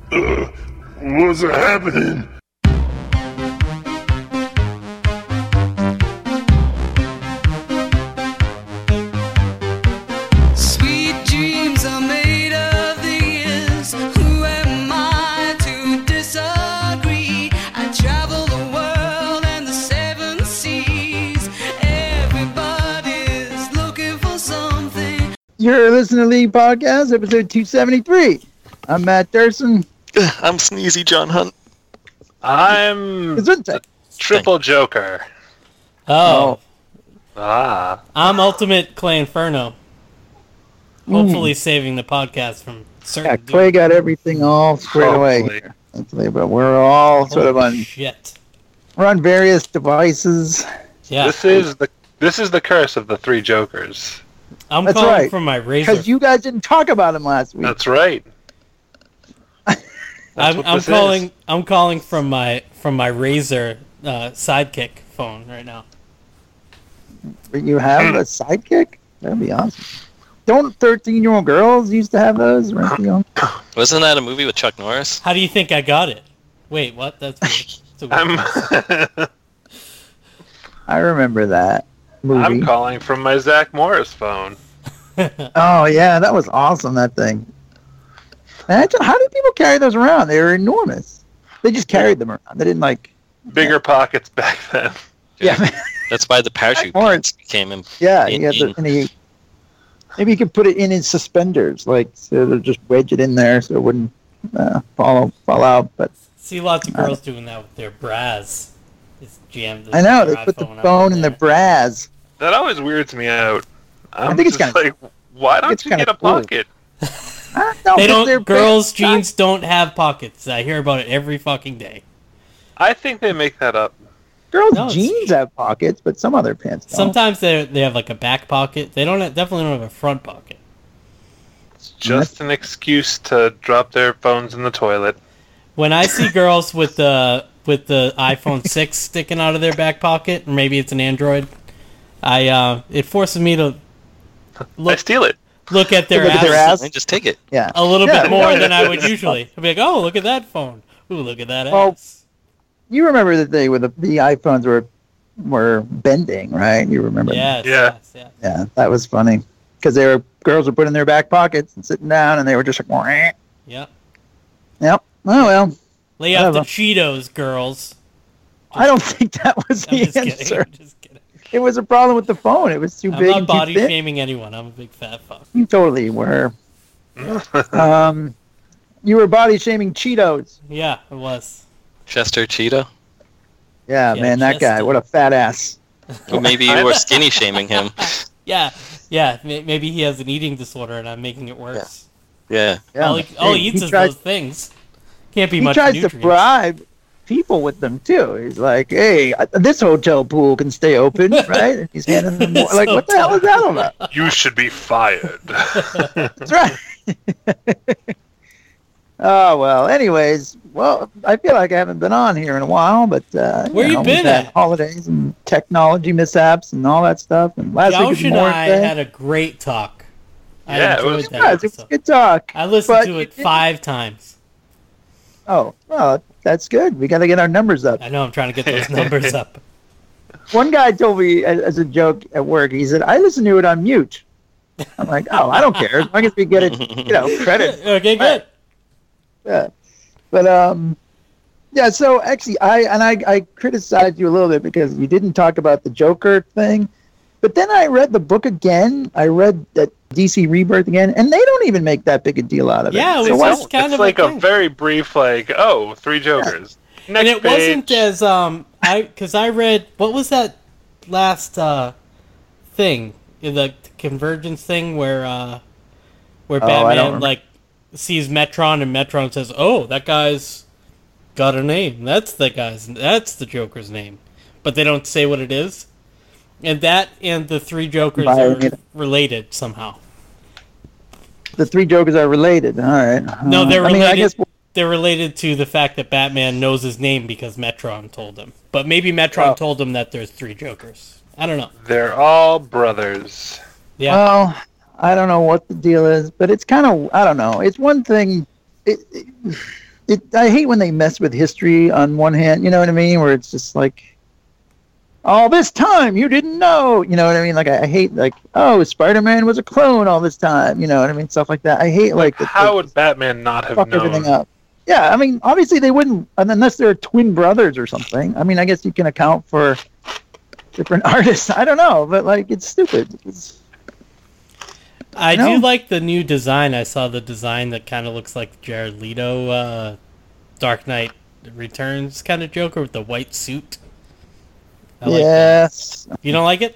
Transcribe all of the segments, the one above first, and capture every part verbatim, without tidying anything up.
Uh, what's happening? Sweet dreams are made of these. Who am I to disagree? I travel the world and the seven seas. Everybody's looking for something. You're listening to League Podcast, episode two seventy-three. I'm Matt Durson. I'm Sneezy John Hunt. I'm Gesundheit. Triple Joker. Oh, Ah. I'm Ultimate Clay Inferno. Hopefully saving the podcast from certain Yeah, Clay got everything all squared away Hopefully. here. Hopefully, but we're all sort of on shit. we're on various devices. Yeah, This is the this is the curse of the three Jokers. I'm That's calling right. from my razor. Because you guys didn't talk about him last week. That's right. That's I'm, what I'm this calling. is. I'm calling from my from my razor uh, sidekick phone right now. You have a sidekick? That'd be awesome. Don't thirteen-year-old girls used to have those? Right, you know? Wasn't that a movie with Chuck Norris? How do you think I got it? Wait, what? That's weird. That's a weird- I'm I remember that movie. I'm calling from my Zach Morris phone. Oh, yeah, that was awesome, that thing. Imagine, how did people carry those around? They were enormous. They just carried them around. They didn't, like... Bigger pockets back then. Yeah, That's why the parachute Morris. pants became him. yeah. He had the, and he, maybe you could put it in his suspenders, like, so to just wedge it in there so it wouldn't uh, fall, fall out. But See lots of girls doing that with their bras. It's jammed. I know, they their put the iPhone up phone in the there. bras. That always weirds me out. I'm I think it's just kinda- like, why don't it's you kinda get a cool. pocket? Ah, no, They but they're don't. Girls' big- jeans don't have pockets. I hear about it every fucking day. I think they make that up. Girls' No, it's- jeans have pockets, but some other pants don't. Sometimes they they have like a back pocket. They don't have, definitely don't have a front pocket. It's just an excuse to drop their phones in the toilet. When I see girls with the with the iPhone six sticking out of their back pocket, or maybe it's an Android, I uh, it forces me to I look steal it. look at their Look at their ass ass. Just take it. Yeah. a little Yeah. bit more than I would usually. I'd be like, oh, look at that phone. Ooh, look at that Well, ass. You remember the day where the, the iPhones were were bending, right? You remember? Yes, Yeah. yes, yes. Yeah, that was funny. Because they were girls were putting in their back pockets and sitting down, and they were just like, Wah. Yep. Yep. Oh well. Lay off the Whatever. Cheetos, girls. I don't think that was I'm the just kidding. answer. I'm just kidding. It was a problem with the phone. It was too I'm big not and too body thin. shaming anyone. I'm a big fat fuck. You totally were. um, you were body shaming Cheetos. Yeah, it was. Chester Cheetah. Yeah, Yeah, man, that guy. Chester. What a fat ass. Or maybe you were skinny shaming him. Yeah, yeah. may- Maybe he has an eating disorder, and I'm making it worse. Yeah. Yeah. All he, all he Hey, eats is tries, those things. Can't be he much tries nutrients. to bribe people with them too. He's like, "Hey, I- this hotel pool can stay open, right?" And he's handing them more. Like, what the hell is that all about? You should be fired. That's right. Oh well. Anyways, well, I feel like I haven't been on here in a while, but uh, Where you know, been we've had at? holidays and technology mishaps and all that stuff. And last week Josh was and more I had a great talk. I Yeah, it enjoyed was that Yeah, it was episode. good talk. I listened but to you it didn't- five times. Oh, well, that's good. We got to get our numbers up. I know I'm trying to get those numbers up. One guy told me as, as a joke at work, he said, I listen to it on mute. I'm like, oh, I don't care. As long as we get it, you know, credit. Okay, good. Yeah. But, um, yeah, so actually, I, and I, I criticized you a little bit because you didn't talk about the Joker thing. But then I read the book again. I read that D C Rebirth again, and they don't even make that big a deal out of it. Yeah, it so was why- just kind it's of like a a, thing. very brief, like, oh, three Jokers. Next And it page. wasn't as um I because I read what was that last uh thing the convergence thing where uh where Oh, I don't Batman remember. like sees Metron and Metron says, "Oh, that guy's got a name. That's the guy's. That's the Joker's name," but they don't say what it is. And that and the three Jokers are Violated. related somehow. The three Jokers are related. All right. No, Uh, they're I related. mean, I guess They're related to the fact that Batman knows his name because Metron told him. But maybe Metron Oh. told him that there's three Jokers. I don't know. They're all brothers. Yeah. Well, I don't know what the deal is, but it's kind of, I don't know. It's one thing. It, it, it, I hate when they mess with history on one hand, you know what I mean? Where it's just like, all this time you didn't know, you know what I mean? Like I, I hate like, oh, Spider-Man was a clone all this time, you know what I mean? Stuff like that. I hate like, like how would Batman not have fuck known? everything up. Yeah, I mean, obviously they wouldn't, unless they're twin brothers or something. I mean, I guess you can account for different artists. I don't know, but like it's stupid. It's, I No. do like the new design. I saw the design that kind of looks like Jared Leto, uh, Dark Knight Returns kind of Joker with the white suit. I like that. yes. You don't like it?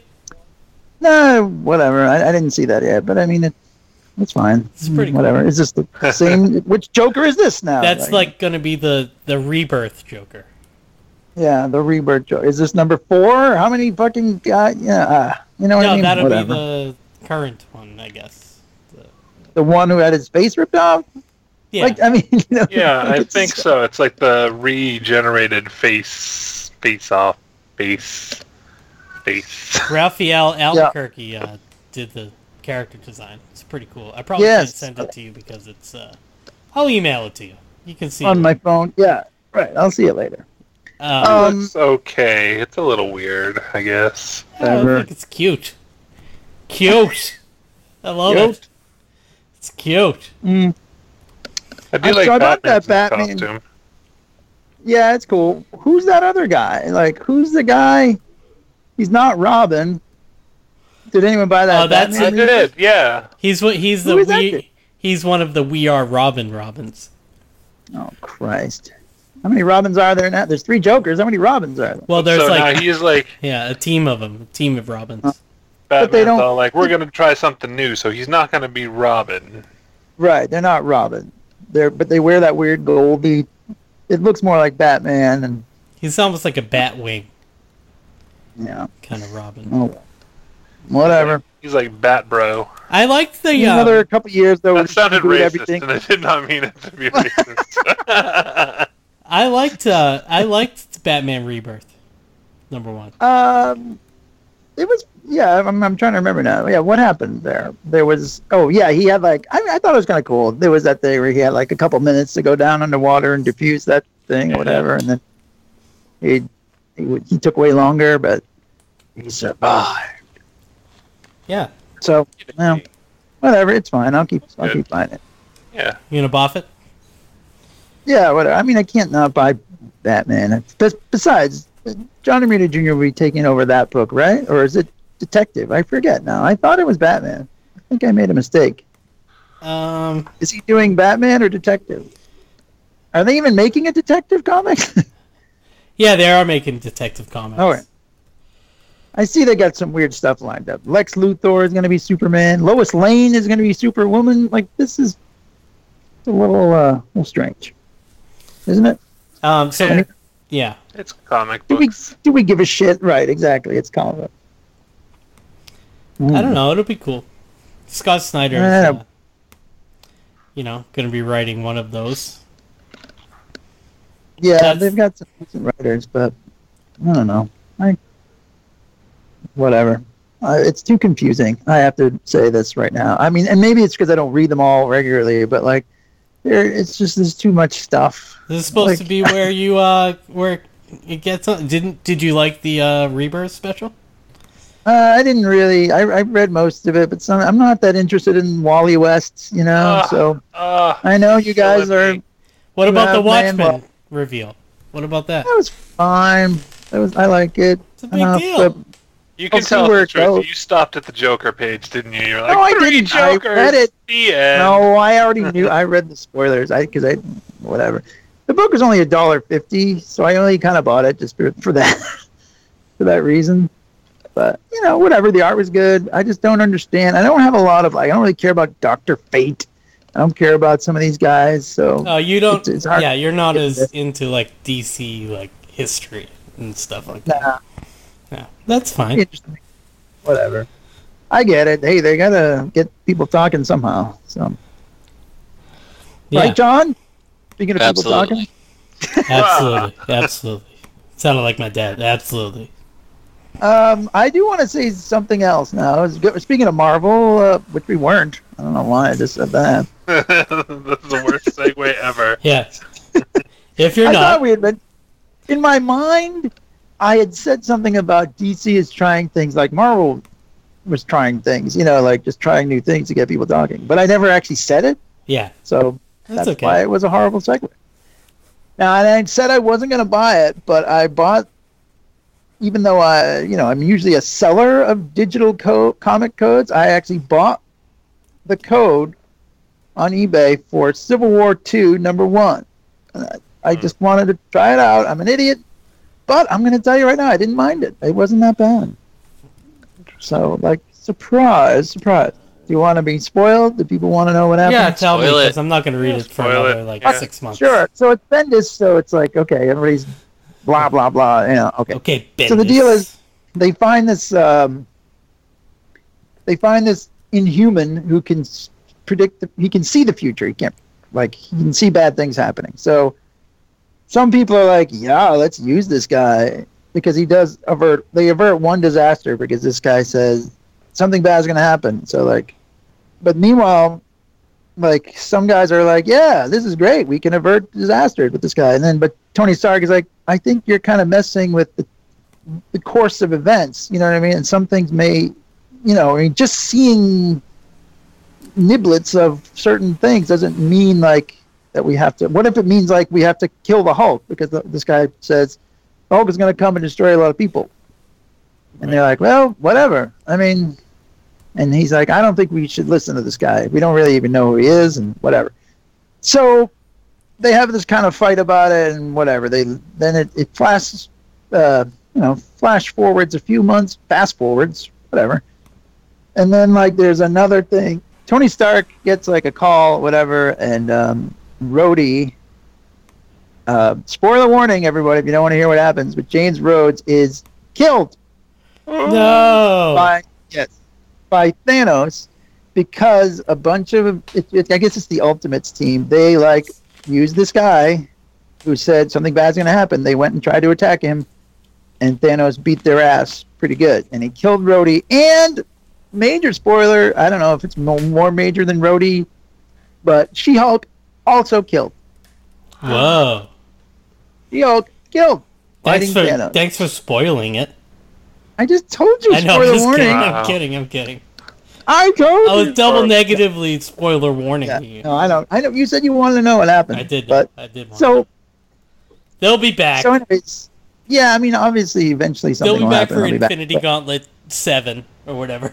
No, whatever. I, I didn't see that yet, but I mean, it, it's fine. It's pretty cool. whatever. It's just the same. Which Joker is this now? That's like going to be the, the rebirth Joker. yeah, the rebirth Joker. Is this number four? How many fucking guys? Yeah, uh, you know what No, I mean. that'll Whatever. be the current one, I guess. The- the one who had his face ripped off. yeah. Like I mean, you know, Yeah, like, I it's- think so. It's like the regenerated face, face off, face, face. Raphael Albuquerque uh, did the character design. It's pretty cool. I probably Yes. can't send it to you because it's. Uh, I'll email it to you. You can see on it. my phone. Yeah, right. I'll see it later. Um, Um, It's okay. It's a little weird, I guess. I whatever. think it's cute. Cute. I love Cute. it. It's cute. Mm, I do I'm like sorry about Batman's that Batman. costume. yeah, it's cool. Who's that other guy? Like, who's the guy? He's not Robin. Did anyone buy that? Oh, that's- I Batman? did, yeah. He's what he's the Who is that we. kid? He's one of the We Are Robin Robins. Oh Christ! How many Robins are there now? There's three Jokers. How many Robins are there? Well, there's so like now he's like, yeah, a team of them, a team of Robins. Batman's they don't- all like, we're gonna try something new, so he's not gonna be Robin. Right, they're not Robin. They're but they wear that weird goldy. It looks more like Batman, and He's almost like a Batwing yeah, kind of Robin. oh, whatever. He's like Bat Bro. I liked the In uh, another couple years, though, That we sounded reboot racist, everything. and I did not mean it to be racist. I liked uh, I liked Batman Rebirth, number one. Um, it was yeah. I'm, I'm trying to remember now. Yeah, what happened there? There was oh yeah, he had like I I thought it was kind of cool. There was that thing where he had like a couple minutes to go down underwater and defuse that thing or whatever, and then he he, would- he took way longer, but he survived. Yeah, So well, whatever. It's fine. I'll keep I'll Good. keep buying it. Yeah. you gonna boff it? Yeah, whatever. I mean, I can't not buy Batman. Bes- Besides, John Romita Junior will be taking over that book, right? Or is it Detective? I forget now. I thought it was Batman. I think I made a mistake. Um, Is he doing Batman or Detective? Are they even making a Detective comic? yeah, they are making Detective Comics. All right. I see they got some weird stuff lined up. Lex Luthor is going to be Superman. Lois Lane is going to be Superwoman. Like, this is a little, uh, little strange. Isn't it? Um, so Yeah. yeah, It's comic Do we, books. do we give a shit? Right, exactly. It's comic book. I don't know. It'll be cool. Scott Snyder is, Yeah. uh, you know, gonna be writing one of those. Yeah, That's- they've got some decent writers, but I don't know. I whatever. Uh, it's too confusing. I have to say this right now. I mean, and maybe it's because I don't read them all regularly, but like, there, it's just there's too much stuff. This is supposed Like- to be where you uh where it gets on. Didn't did you like the uh, Rebirth special? Uh, I didn't really. I, I read most of it, but some, I'm not that interested in Wally West. You know, Ah, so Uh, I know you guys are. Philip. What You about the have Man Watchmen Bo- reveal? What about that? That was fine. That was. I like it. It's a big enough, deal. but- You can I'll see tell where the it truth. goes. You stopped at the Joker page, didn't you? You're like, No, I three didn't. I Jokers. read it. The end. No, I already knew. I read the spoilers. I because I whatever. The book was only a dollar fifty, so I only kind of bought it just for, for that for that reason. But you know, whatever. The art was good. I just don't understand. I don't have a lot of like. I don't really care about Doctor Fate. I don't care about some of these guys. So Oh, you don't. It's- it's hard yeah, you're not to get as this. into like D C like history and stuff like that. nah, Yeah, that's fine. interesting. Whatever. I get it. Hey, they gotta get people talking somehow. So Yeah, right, John. Speaking of Absolutely. people talking. absolutely, absolutely. Sounded like my dad. Absolutely. Um, I do want to say something else now. It's good- Speaking of Marvel, uh, which we weren't. I don't know why I just said that. That's the worst segue ever. Yeah. If you're I not, thought we had been. In my mind, I had said something about D C is trying things like Marvel was trying things, you know, like just trying new things to get people talking. But I never actually said it, yeah, so that's, that's okay. why it was a horrible segue. Now, and I said I wasn't going to buy it, but I bought, even though I, you know, I'm usually a seller of digital co- comic codes, I actually bought the code on eBay for Civil War two, number one. Uh, I just wanted to try it out. I'm an idiot, but I'm going to tell you right now, I didn't mind it. It wasn't that bad. So, like, surprise, surprise. Do you want to be spoiled? Do people want to know what happened? Yeah, tell me Spoil it. because I'm not going to read it for Spoil another it. like Yeah. six months. Sure. So it's Bendis, so it's like, okay, everybody's blah, blah, blah. You know, okay. Okay, Bendis. So the deal is, they find this, um, they find this Inhuman who can s- predict, the, he can see the future. He can't, like, he can see bad things happening. So some people are like, yeah, let's use this guy because he does avert, they avert one disaster because this guy says something bad is going to happen. So, like, but meanwhile, like, some guys are like, yeah, this is great. We can avert disasters with this guy. And then, but Tony Stark is like, I think you're kind of messing with the, the course of events. You know what I mean? And some things may, you know, I mean, just seeing niblets of certain things doesn't mean like that we have to. What if it means like we have to kill the Hulk because the, this guy says the Hulk is going to come and destroy a lot of people, and they're like, well, whatever. I mean, and he's like, I don't think we should listen to this guy. We don't really even know who he is, and whatever. So they have this kind of fight about it, and whatever. They then it it flashes, uh, you know, flash forwards a few months, fast forwards, whatever. And then, like, there's another thing. Tony Stark gets, like, a call, whatever, and um, Rhodey, uh, spoiler warning, everybody, if you don't want to hear what happens, but James Rhodes is killed No. by, yes, by Thanos because a bunch of, it, it, I guess it's the Ultimates team, they, like, used this guy who said something bad's going to happen. They went and tried to attack him, and Thanos beat their ass pretty good. And he killed Rhodey, and major spoiler, I don't know if it's mo- more major than Rhodey, but She-Hulk also killed. Whoa. She-Hulk killed. Thanks Fighting for Thanos. thanks for spoiling it. I just told you, I know. I'm spoiler just warning. kidding. Wow. I'm kidding. I'm kidding. I told I you. was double spoiler- negatively spoiler warning Yeah. you. No, I don't. I know. You said you wanted to know what happened. I did. But I did. Want so, they'll be back. so anyways, yeah. I mean, obviously, eventually something They'll be will back happen. for They'll be back. Infinity But- Gauntlet seven or whatever.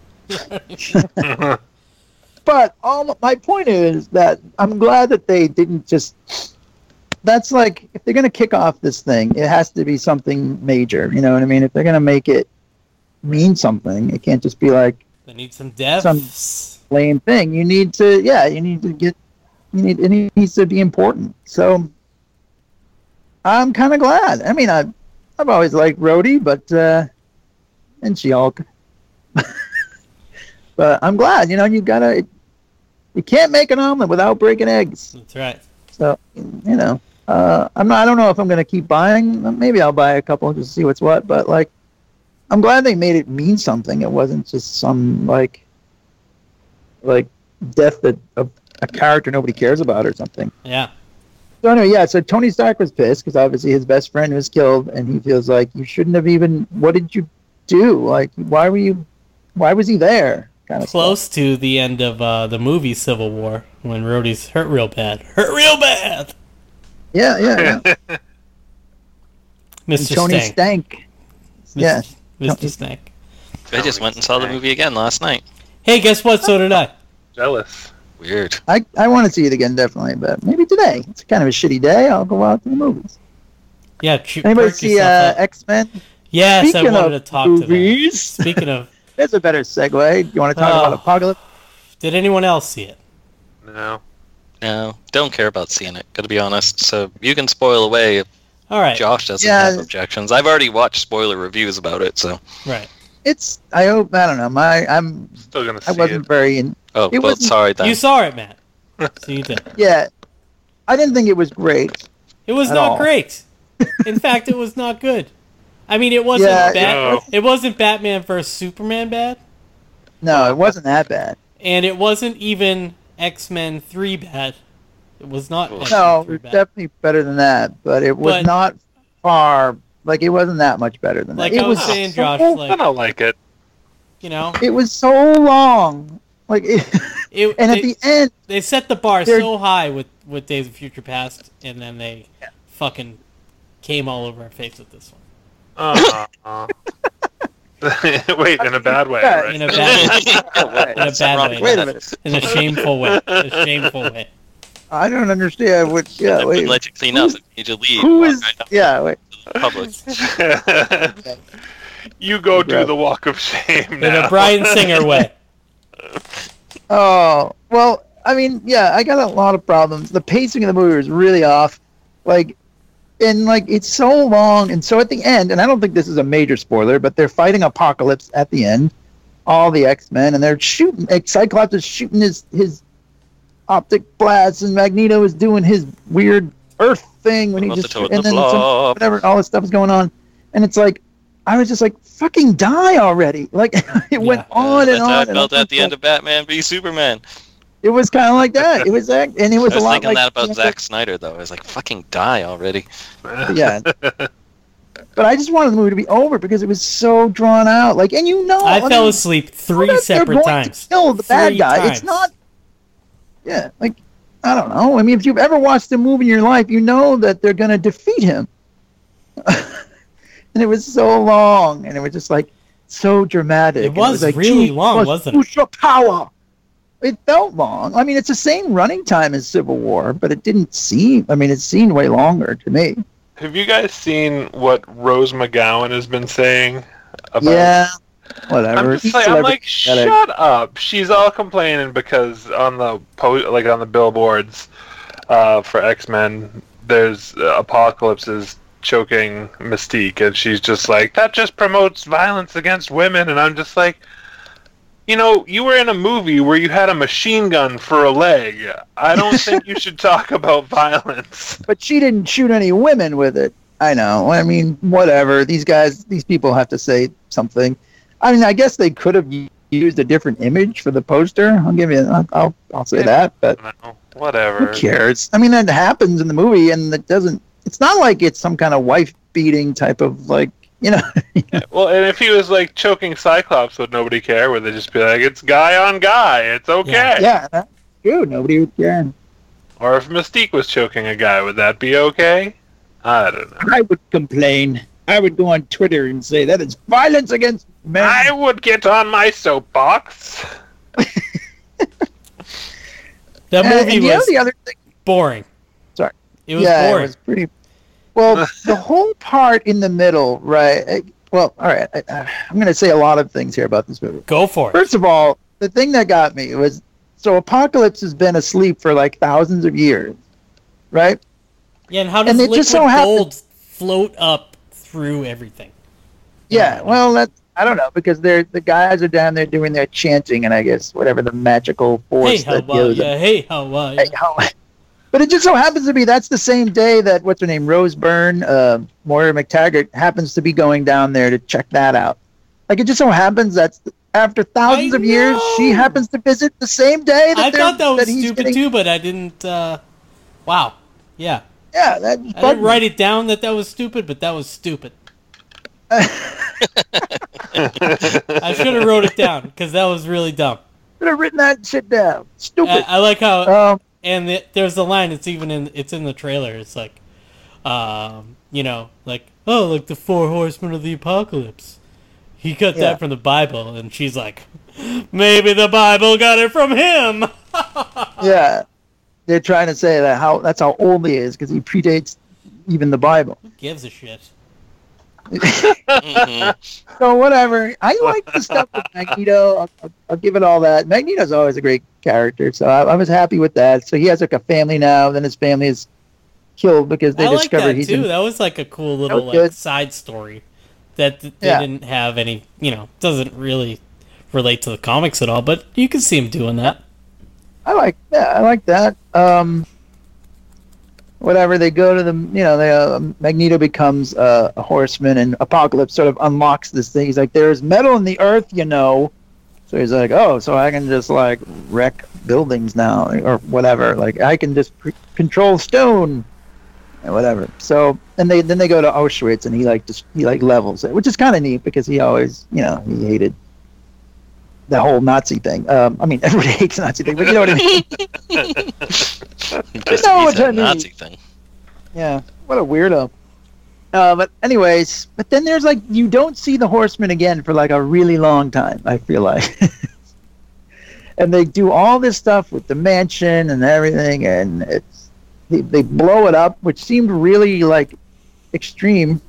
But all my point is that I'm glad that they didn't just. That's like if they're gonna kick off this thing, it has to be something major. You know what I mean? If they're gonna make it mean something, it can't just be like They need some devs. Some- lame thing. You need to, yeah, you need to get, you need it needs to be important. So I'm kind of glad. I mean, I I've always liked Rhodey, but uh, and She-Hulk. But I'm glad. You know, you gotta. You can't make an omelet without breaking eggs. That's right. So, you know, uh, I'm not. I don't know if I'm gonna keep buying. Maybe I'll buy a couple just to see what's what. But like, I'm glad they made it mean something. It wasn't just some like, like death that of a character nobody cares about or something. Yeah. So anyway, yeah. So Tony Stark was pissed because obviously his best friend was killed, and he feels like you shouldn't have even. What did you do? Like, why were you? Why was he there? Kind of Close to the end of uh, the movie Civil War when Rhodey's hurt real bad. Hurt real bad. Yeah, yeah, yeah. And Mister Tony Stank. Stank. Yeah. Mister Stank. I just went and saw the movie again last night. Hey, guess what? So did I. Jealous. Weird. I, I want to see it again, definitely, but maybe today. It's kind of a shitty day. I'll go out to the movies. Yeah. Ch- Anybody perk see yourself uh, up. X-Men? Yes, Speaking I wanted of to talk movies. to them. Speaking of, There's a better segue. You want to talk Oh. about Apocalypse? did anyone else see it? No. No, don't care about seeing it, gotta be honest. So you can spoil away if All right. Josh doesn't Yeah. have objections. I've already watched spoiler reviews about it, so. Right. It's. I hope. I don't know. My. I'm. Still gonna I see wasn't it. very. In, Oh, It well, wasn't- sorry then. You saw it, Matt. So you did. yeah. I didn't think it was great. It was At not all. great. In fact, it was not good. I mean, it wasn't Yeah, bad. no. It wasn't Batman versus Superman bad, No, it wasn't that bad. and it wasn't even X-Men three bad. It was not. No, actually No, it very was bad. definitely better than that, but it was But- not far. Like it wasn't that much better than Like that. It I was was saying, so- Josh, I like don't like it. you know, it was so long. Like, it, it, and they, at the end, they set the bar they're- so high with with Days of Future Past, and then they fucking came all over our face with this one. Uh, Wait, in a bad way, Yeah, right? In a bad, in a bad way. wait a minute. In a shameful way. A shameful way. I don't understand what. Yeah, I wait. wouldn't let you clean up. You need to leave. Who walk is? right out Yeah, wait. to the public. You go do Right. the walk of shame In now. a Bryan Singer way. Oh, well, I mean, yeah, I got a lot of problems. The pacing of the movie was really off. Like, and like, it's so long. And so at the end, and I don't think this is a major spoiler, but they're fighting Apocalypse at the end, all the X-Men, and they're shooting, like, Cyclops is shooting his, his optic blasts, and Magneto is doing his weird Earth thing when he About to just, tote and the then some, blob. whatever, all this stuff is going on. And it's like, I was just like, fucking die already. Like, it went Yeah. on and That's on. how I and felt on. at the end of Batman v Superman. It was kind of like that. It was, act- and it was I was a lot thinking like that about you know, Zack Snyder, though. I was like, fucking die already. Yeah, but I just wanted the movie to be over because it was so drawn out. Like, and you know, I fell mean, asleep you know three that they're separate going times. To kill the bad Three guy. times. It's not. Yeah, like I don't know. I mean, if you've ever watched a movie in your life, you know that they're going to defeat him. And it was so long, and it was just like so dramatic. It and was like, really "Choose long, us, wasn't it?" choose your power. It felt long. I mean, it's the same running time as Civil War, but it didn't seem. I mean, it seemed way longer to me. Have you guys seen what Rose McGowan has been saying about? Yeah, whatever. I'm just He's like, I'm celebrity like, pathetic. shut up. She's all complaining because on the po- like on the billboards uh, for X-Men, there's uh, Apocalypse is choking Mystique, and she's just like, that just promotes violence against women, and I'm just like, you know, you were in a movie where you had a machine gun for a leg. I don't think you should talk about violence. But she didn't shoot any women with it. I know. I mean, whatever. These guys, these people have to say something. I mean, I guess they could have u- used a different image for the poster. I'll give you. I'll. I'll, I'll say that. But No, whatever. who cares? I mean, that happens in the movie, and it doesn't. It's not like it's some kind of wife beating type of like. You know. Well, and if he was like choking Cyclops, would nobody care? Would they just be like, it's guy on guy, it's okay? Yeah, that's true. Nobody would care. Or if Mystique was choking a guy, would that be okay? I don't know. I would complain. I would go on Twitter and say that is violence against men. I would get on my soapbox. That And- movie and you know was the other thing. boring. Sorry. It was yeah, boring. it was pretty. Well, the whole part in the middle, right? eh, Well, all right. I, I'm going to say a lot of things here about this movie. Go for it. First of all, the thing that got me was so Apocalypse has been asleep for like thousands of years, right? Yeah, and how does and it liquid just so happened- gold float up through everything? Yeah. Well, that I don't know because they're the guys are down there doing their chanting and I guess whatever the magical force Hey, how that about gives ya? them. Hey, how about ya? Hey, how- But it just so happens to be that's the same day that what's her name, Rose Byrne, uh, Moira McTaggart happens to be going down there to check that out. Like it just so happens that's after thousands I of years, she know. happens to visit the same day that I they're- thought that was he's stupid getting- too, but I didn't. Uh, wow. Yeah. Yeah, that I didn't write it down that that was stupid, but that was stupid. I should have wrote it down because that was really dumb. Should have written that shit down. I, Stupid. I like how, um, and the, there's a line. It's even in. It's in the trailer. It's like, um, you know, like oh, like the four horsemen of the apocalypse. He got Yeah. that from the Bible, and she's like, maybe the Bible got it from him. yeah, they're trying to say that how that's how old he is because he predates even the Bible. Who gives a shit? Mhm. So whatever. I like the stuff with Magneto. I'll, I'll, I'll give it all that. Magneto's always a great character, so I, I was happy with that. So he has like a family now. Then his family is killed because they I like discover that he's too. in, That was like a cool little was like good. side story that th- they Yeah. didn't have any. You know, doesn't really relate to the comics at all. But you can see him doing that. I like yeah, I like that. Um, whatever they go to the you know they uh, Magneto becomes uh, a horseman and Apocalypse sort of unlocks this thing. He's like, there's metal in the earth, you know, So he's like, oh, so I can just like wreck buildings now or whatever. Like I can just c- control stone and whatever. So and they then they go to Auschwitz and he like just he like levels it, which is kind of neat because he always you know he hated the whole Nazi thing. Um, I mean everybody hates the Nazi thing, but you know what I mean. Just know he's what I a mean. Nazi thing. Yeah, what a weirdo. Uh, but anyways, but then there's like you don't see the Horsemen again for like a really long time. I feel like, and they do all this stuff with the mansion and everything, and it's they, they blow it up, which seemed really like extreme.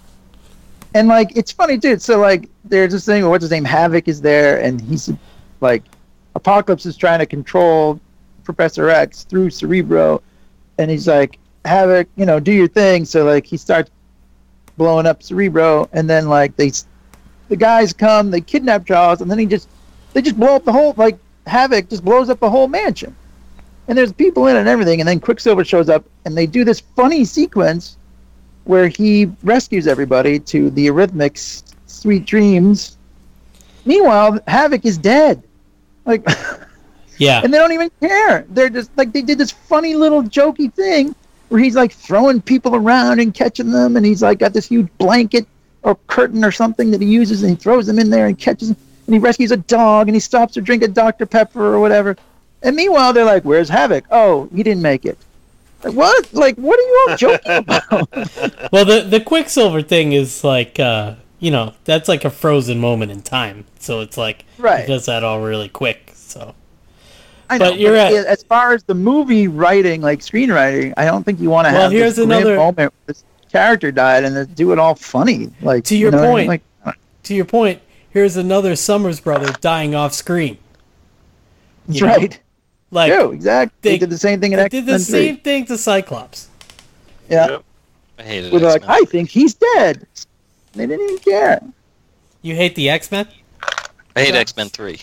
And like it's funny too. So like there's this thing where what's his name, Havoc is there, and he's like Apocalypse is trying to control Professor X through Cerebro, and he's like Havoc, you know, do your thing. So like he starts blowing up Cerebro, and then like they, the guys come, they kidnap Charles, and then he just, they just blow up the whole, like Havoc just blows up the whole mansion, and there's people in it and everything, and then Quicksilver shows up, and they do this funny sequence where he rescues everybody to the Eurythmics' Sweet Dreams. Meanwhile, Havoc is dead, like, Yeah. and they don't even care. They're just like they did this funny little jokey thing where he's like throwing people around and catching them, and he's like got this huge blanket or curtain or something that he uses, and he throws them in there and catches them, and he rescues a dog, and he stops to drink a Doctor Pepper or whatever. And meanwhile, they're like, "Where's Havoc? Oh, he didn't make it." Like what? Like what are you all joking about? Well, the the Quicksilver thing is like, uh, you know, that's like a frozen moment in time. So it's like, Right. he does that all really quick. So I know, But you're but at- as far as the movie writing, like screenwriting, I don't think you want to Well, have here's this grim another- moment where this character died and then do it all funny. Like To you your know what I mean? point. like to your point, here's another Summers brother dying off screen. that's you know? right. Like True, exactly. They, they- did the same thing in they X-Men did the three. same thing to Cyclops. Yeah, Yep. I hated where they're like, X-Men. I think he's dead. They didn't even care. You hate the X-Men? I hate X-Men three.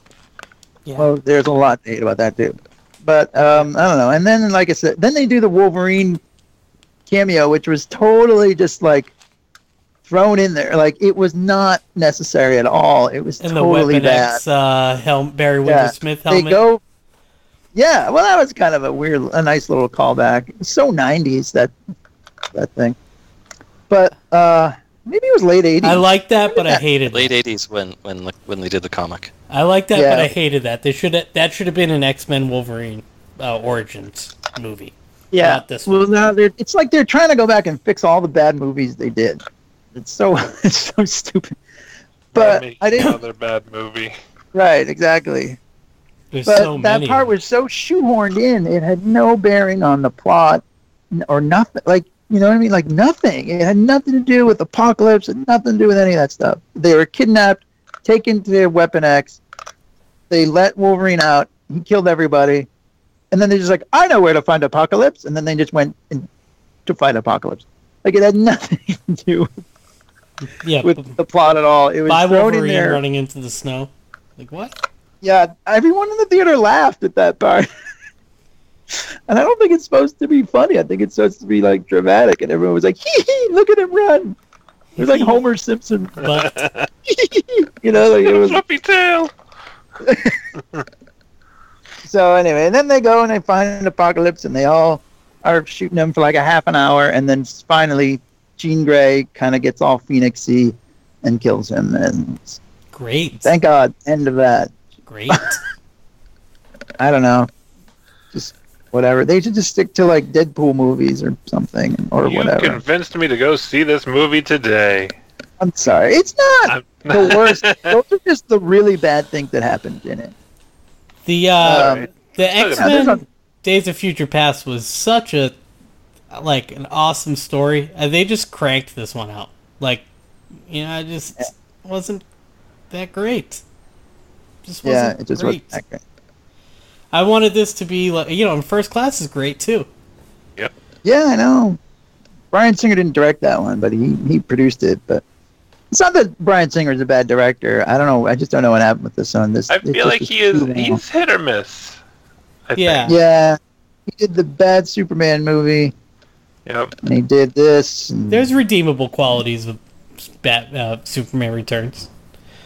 Yeah. Well, there's a lot to hate about that too. But um, I don't know. And then, like I said, then they do the Wolverine cameo, which was totally just like thrown in there. Like it was not necessary at all. It was And the totally Weapon bad. X uh, helm, Barry Windsor Yeah. Smith They helmet. go. Yeah, well, that was kind of a weird, a nice little callback. It was so nineties that that thing. But uh, maybe it was late eighties. I like that, but I hated Late it. eighties when when the, when they did the comic. I like that, Yeah. but I hated that. They should that should have been an X-Men Wolverine uh, Origins movie. Yeah. Not this one. Well, now they're, it's like they're trying to go back and fix all the bad movies they did. It's so it's so stupid. But Make I didn't. another bad movie. Right, exactly. There's But so that many. part was so shoehorned in; it had no bearing on the plot n- or nothing. Like you know what I mean? Like nothing. It had nothing to do with Apocalypse. It had nothing to do with any of that stuff. They were kidnapped, taken to Weapon X. They let Wolverine out. He killed everybody, and then they're just like, "I know where to find Apocalypse," and then they just went in to find Apocalypse. Like it had nothing to do yeah, with b- the plot at all. It was by thrown in Wolverine there. running into the snow. Like what? Yeah, everyone in the theater laughed at that part. And I don't think it's supposed to be funny. I think it's supposed to be like dramatic, and everyone was like, "Hee hee, look at him run!" It was like Homer Simpson, But you know. Like it was. Fluffy tail. So anyway, and then they go and they find Apocalypse, and they all are shooting him for like a half an hour, and then finally, Jean Grey kind of gets all Phoenixy and kills him, and great, thank God, end of that. great. I don't know, just whatever. They should just stick to like Deadpool movies or something, or You whatever. convinced me to go see this movie today. I'm sorry, it's not I'm- the worst. Those are just the really bad things that happened in it. The uh, Um, the X yeah, there's Men a- Days of Future Past was such a like an awesome story. And they just cranked this one out. Like, you know, it just wasn't that great. Just wasn't Yeah, it just great. wasn't that great. I wanted this to be like, you know, and First Class is great too. Yeah, I know. Brian Singer didn't direct that one, but he, he produced it. But it's not that Brian Singer's a bad director. I don't know. I just don't know what happened with this one. This I it feel just like was he is. too long. He's hit or miss. I Yeah. Think. Yeah, he did the bad Superman movie, Yep. and he did this. And There's redeemable qualities of Bat uh, Superman Returns.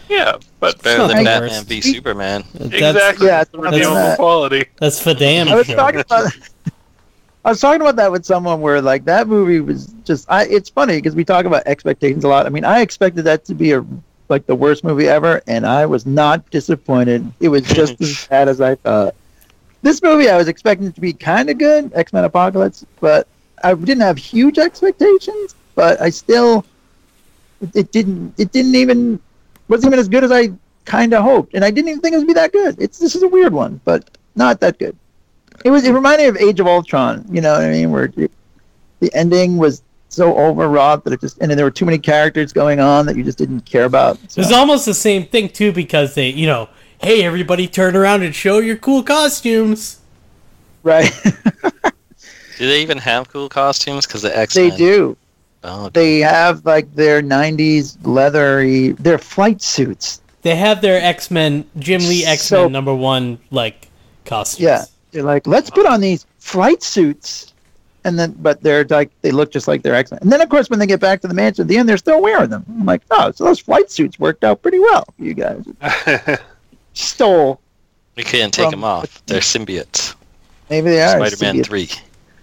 Yeah, but It's better than Not the Batman worst. v Superman. That's, exactly. Yeah, it's the redeemable that's- quality. That's for damn I was sure. talking about. I was talking about that with someone where like that movie was just. I. It's funny because we talk about expectations a lot. I mean, I expected that to be a like the worst movie ever, and I was not disappointed. It was just as bad as I thought. This movie, I was expecting it to be kind of good, X-Men Apocalypse, but I didn't have huge expectations. But I still, it, it didn't. It didn't even wasn't even as good as I kind of hoped, and I didn't even think it would be that good. It's this is a weird one, but not that good. It was. It reminded me of Age of Ultron. You know what I mean? Where it, the ending was so overwrought that it just, and then there were too many characters going on that you just didn't care about. So. It was almost the same thing too, because they, you know, hey, everybody, turn around and show your cool costumes. Right. Do they even have cool costumes? Because the X-Men. They do. Oh, okay. They have like their nineties leathery, their flight suits. They have their X-Men, Jim Lee X-Men So- number one, like, costumes. Yeah. They're like, let's put on these flight suits, and then, but they're like, they look just like their X-Men. And then, of course, when they get back to the mansion at the end, they're still wearing them. I'm like, oh, so those flight suits worked out pretty well, for you guys. Stole. We can't take from- them off. They're symbiotes. Maybe they are. Spider-Man symbiotes. three.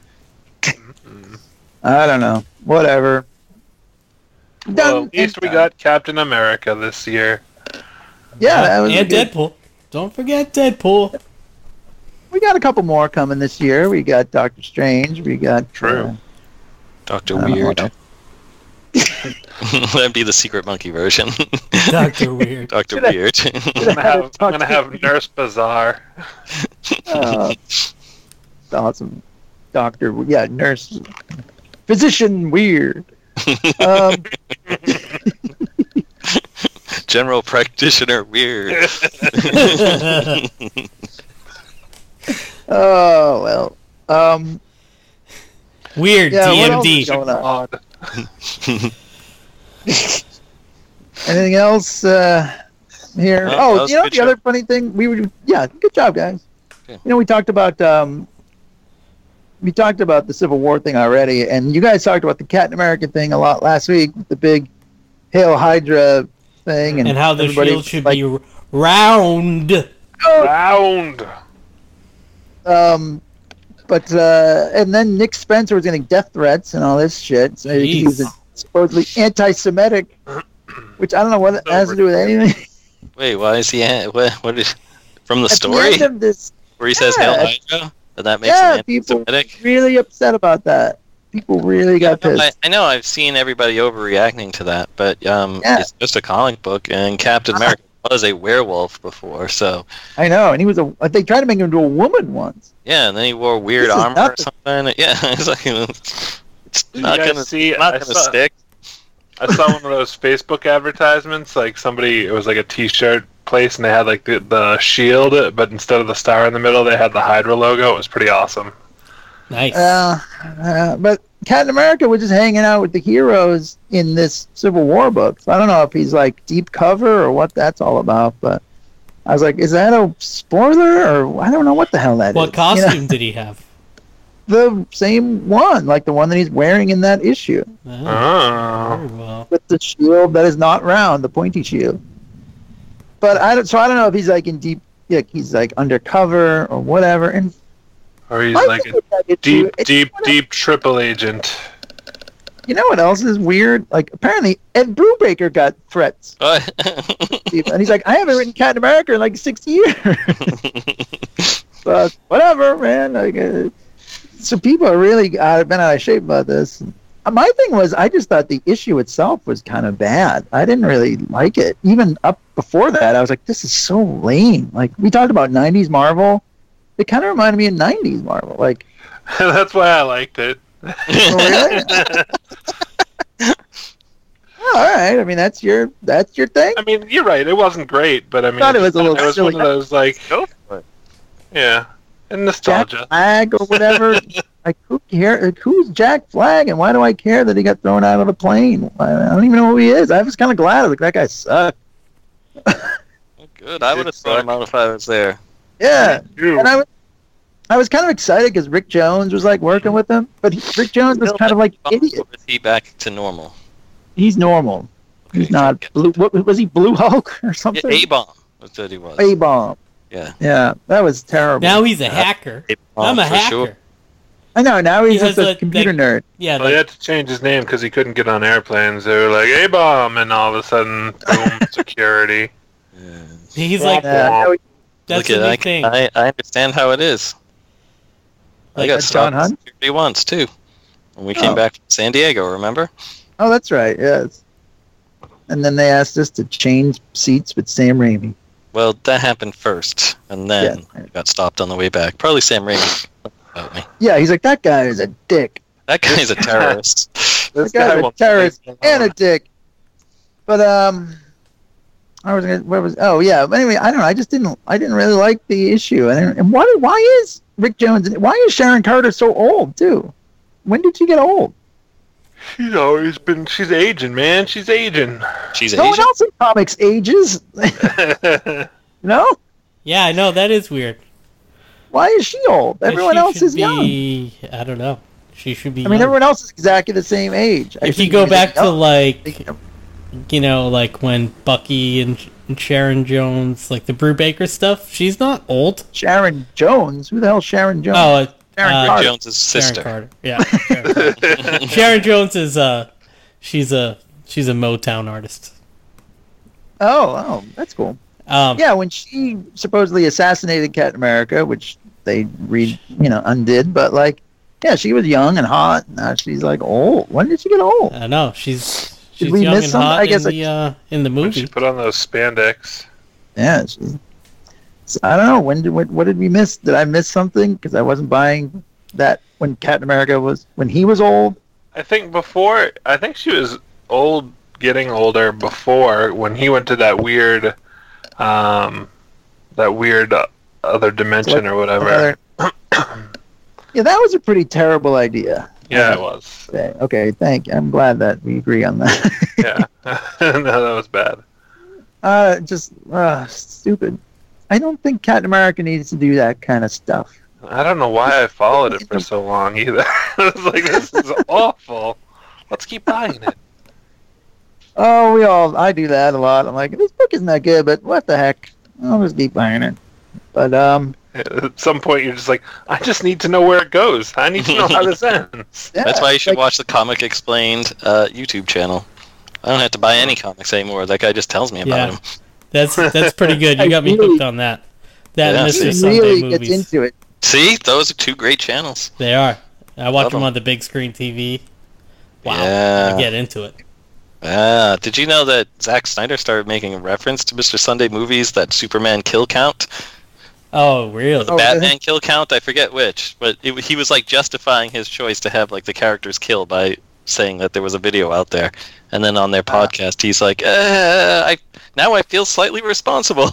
I don't know. Whatever. well, Done at least and we done. got Captain America this year. Yeah, that was a and good- Deadpool. Don't forget Deadpool. We got a couple more coming this year. We got Doctor Strange. We got True. uh, Doctor I don't know Weird. what else. That'd be the secret monkey version. Doctor Weird. Doctor Should I- Weird. I'm gonna have, I'm gonna have Nurse Bazaar. Uh, awesome. Doctor, yeah, nurse, physician, weird. Um, General practitioner Weird. oh well. Um, Weird Yeah, what else D M D. is going on? Odd. Anything else uh, here? No, that oh, was you a know good the show. other funny thing we were, yeah, good job, guys. Okay. You know, we talked about um, we talked about the Civil War thing already, and you guys talked about the Captain America thing a lot last week, the big Hail Hydra thing, and, And how the everybody shield should like, be r- round. Round. Um, but uh, and then Nick Spencer was getting death threats and all this shit. So he was Jeez. supposedly anti-Semitic, which I don't know what it has to do with anything. Wait, why is he? What? What is from the At the story end of this, where he says yeah. "Hail Hydra"? Did that make yeah, him people anti-Semitic? really upset about that. People really got I, pissed. I know I've seen everybody overreacting to that, but um, Yeah. it's just a comic book, and Captain America was a werewolf before, so I know, and he was a. They tried to make him into a woman once. yeah. And then he wore weird This is armor or nothing. something. Yeah, it's like it's Did not you guys gonna, see? not I gonna saw, stick. I saw one of those Facebook advertisements. Like somebody, it was like a T-shirt place, and they had like the, the shield, but instead of the star in the middle, they had the Hydra logo. It was pretty awesome. Nice. Uh, uh, but Captain America was just hanging out with the heroes in this Civil War book. So I don't know if he's like deep cover or what that's all about. But I was like, is that a spoiler or I don't know what the hell that is. what You costume know, did he have? the same one, like the one that he's wearing in that issue Oh, Oh. very well. with the shield that is not round, the pointy shield. But I don't. So I don't know if he's like in deep, like he's like undercover or whatever. And Or he's my like thing a with that issue, deep, it's deep, one of- deep triple agent. You know what else is weird? Like apparently Ed Brubaker got threats. What? And he's like, I haven't written Captain America in like six years. But whatever, man. Like, uh, so people are really out, been out of shape about this. Uh, My thing was, I just thought the issue itself was kind of bad. I didn't really like it. Even up before that, I was like, this is so lame. Like we talked about nineties Marvel. It kind of reminded me of nineties Marvel. Like, That's why I liked it. oh, really? Oh, all right. I mean, that's your that's your thing. I mean, you're right. It wasn't great, but I mean, Thought it was a little It was silly. one of those like, Go for it. yeah, and Jack nostalgia. Flag or whatever. Like who care? Like, who's Jack Flag, and why do I care that he got thrown out of the plane? I I don't even know who he is. I was kind of glad. Like that guy sucked. Good. I would have thrown him out if I was there. Yeah, You. and I was, I was kind of excited because Rick Jones was like working with him, but he, Rick Jones was kind of like Or idiot. is he back to normal? He's normal. He's not blue. What was he? Blue Hulk or something? A bomb. That's what he was. A bomb. Yeah. Yeah, that was terrible. Now he's a hacker. I'm a for hacker. sure. I know. Now he's He just has a a- computer that- nerd. Yeah, Well, he like, had to change his name because he couldn't get on airplanes. They were like, A-bomb, and all of a sudden, boom, security. he's like Yeah, now he- that's Look the at new I, thing. I, I understand how it is. I Like got John stopped at Hunt? security once too. When we came Oh. back from San Diego, remember? Oh, that's right. Yes. And then they asked us to change seats with Sam Raimi. Well, that happened first, and then Yeah. we got stopped on the way back. Probably Sam Raimi about me. Yeah, he's like, that guy is a dick. That guy's a terrorist. This That guy's a won't terrorist leave me and a alone. dick. But um, I was gonna. Where was? Oh yeah. But anyway, I don't know. I just didn't. I didn't really like the issue. And, and why? Why is Rick Jones? Why is Sharon Carter so old too? When did she get old? She's always been, she's aging, man. She's aging. She's No one Asian. else in comics ages. No. Yeah, I know that is weird. Why is she old? Everyone She else should is young. be, I don't know. She should be. I mean, young. everyone else is exactly the same age. I If you think go she's back to young. like, you know, like when Bucky and, and Sharon Jones, like the Brew Baker stuff, she's not old. Sharon Jones. Who the hell is Sharon Jones? Oh, uh, Sharon uh, Rick Carter. Jones' Sharon sister. Carter. Yeah, Sharon, Carter. Sharon Jones is uh, she's a she's a Motown artist. Oh, oh, that's cool. Um, Yeah, when she supposedly assassinated Captain America, which they read, you know, undid, but like, yeah, she was young and hot. Now she's like old. When did she get old? I know she's she's we young miss and some? hot I guess in I- the uh, in the When she movie. put on those spandex. Yeah, she's. so I don't know. When did what, what did we miss? Did I miss something? Because I wasn't buying that when Captain America was when he was old. I think before, I think she was old, getting older before when he went to that weird, um, that weird uh, other dimension or whatever. Yeah, that was a pretty terrible idea. Yeah, it was. Okay, okay, thank you. I'm glad that we agree on that. Yeah. No, that was bad. uh, just uh, stupid. I don't think Captain America needs to do that kind of stuff. I don't know why I followed it for so long either. I was like, this is awful. Let's keep buying it. Oh, we all, I do that a lot. I'm like, this book isn't that good, but what the heck? I'll just keep buying it. But, um, At some point, you're just like, I just need to know where it goes. I need to know how this ends. yeah, That's why you should like, watch the Comic Explained uh, YouTube channel. I don't have to buy any comics anymore. That guy just tells me about Yeah. them. That's that's pretty good. You I got me really- hooked on that. That Yeah, and he Mister see. Sunday really movies. gets into it. See, those are two great channels. They are. I watch Love them 'em. on the big screen T V. Wow. Yeah. I get into it. Ah, did you know that Zack Snyder started making a reference to Mister Sunday movies, that Superman kill count? Oh, really? The Oh, Batman really? kill count? I forget which, but it, he was like justifying his choice to have like the characters killed by saying that there was a video out there. And then on their podcast, he's like, uh, I now I feel slightly responsible.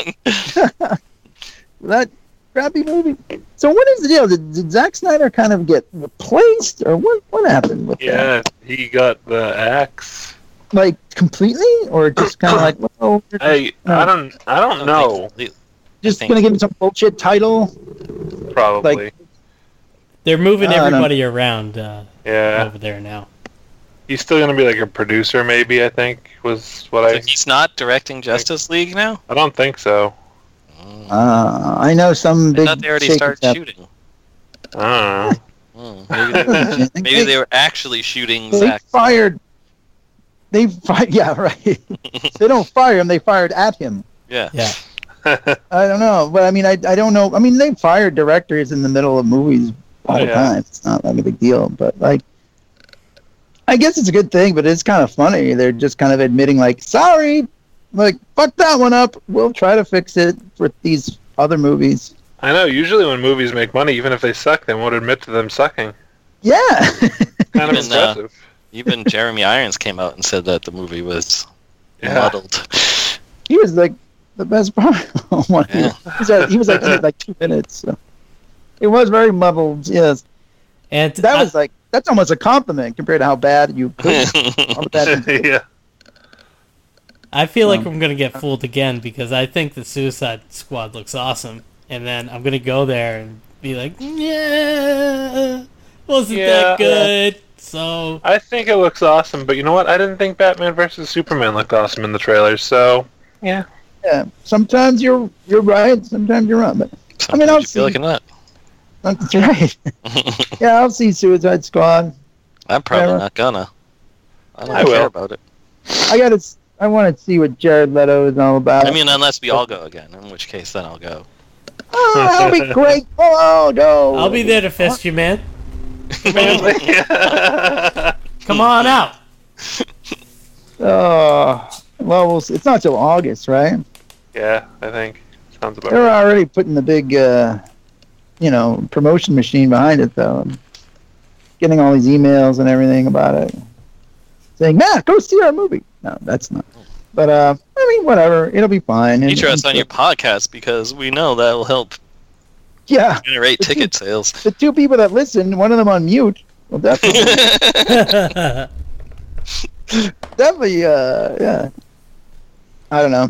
That crappy movie. So what is the deal? Did, did Zack Snyder kind of get replaced, or what? What happened with that? Yeah, he got the axe. Like completely, or just kind of like, well, we're I I don't I don't know. just think- gonna give him some bullshit title? Probably. like- They're moving I don't know. everybody around uh, Yeah. over there now. He's still gonna be like a producer, maybe. I think was what I. He's not directing Justice League now? I don't think so. Uh, I know some I big. thought they already shakings started happened. shooting. I Hmm, maybe, they were, maybe they were actually shooting They Zack. fired. They fired. Yeah, right. They don't fire him. They fired at him. Yeah. Yeah. don't know. I don't know, but I mean, I I don't know. I mean, they fired directors in the middle of movies all Oh, the yeah. time. It's not like a big deal, but like, I guess it's a good thing. But it's kind of funny. They're just kind of admitting, like, sorry, like fuck that one up. We'll try to fix it for these other movies. I know. Usually, when movies make money, even if they suck, they won't admit to them sucking. Yeah. Kind of Even, uh, impressive. Even Jeremy Irons came out and said that the movie was Yeah. muddled. He was like the best part. One. Yeah. He was, uh, he was like in it like two minutes. So. It was very muddled. Yes, And that I- was like that's almost a compliment compared to how bad you could. all the bad things. Yeah. I feel like Um, I'm gonna get fooled again because I think the Suicide Squad looks awesome, and then I'm gonna go there and be like, yeah, wasn't Yeah. that good? So I think it looks awesome, but you know what? I didn't think Batman versus Superman looked awesome in the trailers, so yeah. Yeah. Sometimes you're you're right. Sometimes you're wrong. But I mean, Sometimes I'll you feel see. like a nut. That's right. Yeah, I'll see Suicide Squad. I'm probably Whatever. not gonna. I don't I care will. about it. I gotta. I want to see what Jared Leto is all about. I mean, unless we all go again, in which case then I'll go. oh, that'll be great. Oh no. I'll be there to fist you, man. yeah, Come on out. Oh, well, we'll see. It's not till August, right? I think. Sounds about They're right. already putting the big, uh, you know, promotion machine behind it, though. And getting all these emails and everything about it, saying, "Matt, go see our movie." No, that's not. But uh, I mean, whatever. It'll be fine. And- Feature us and- on your podcast because we know that will help Yeah, generate ticket sales. the two people that listen, one of them on mute. Well, definitely, definitely, uh, yeah. I don't know.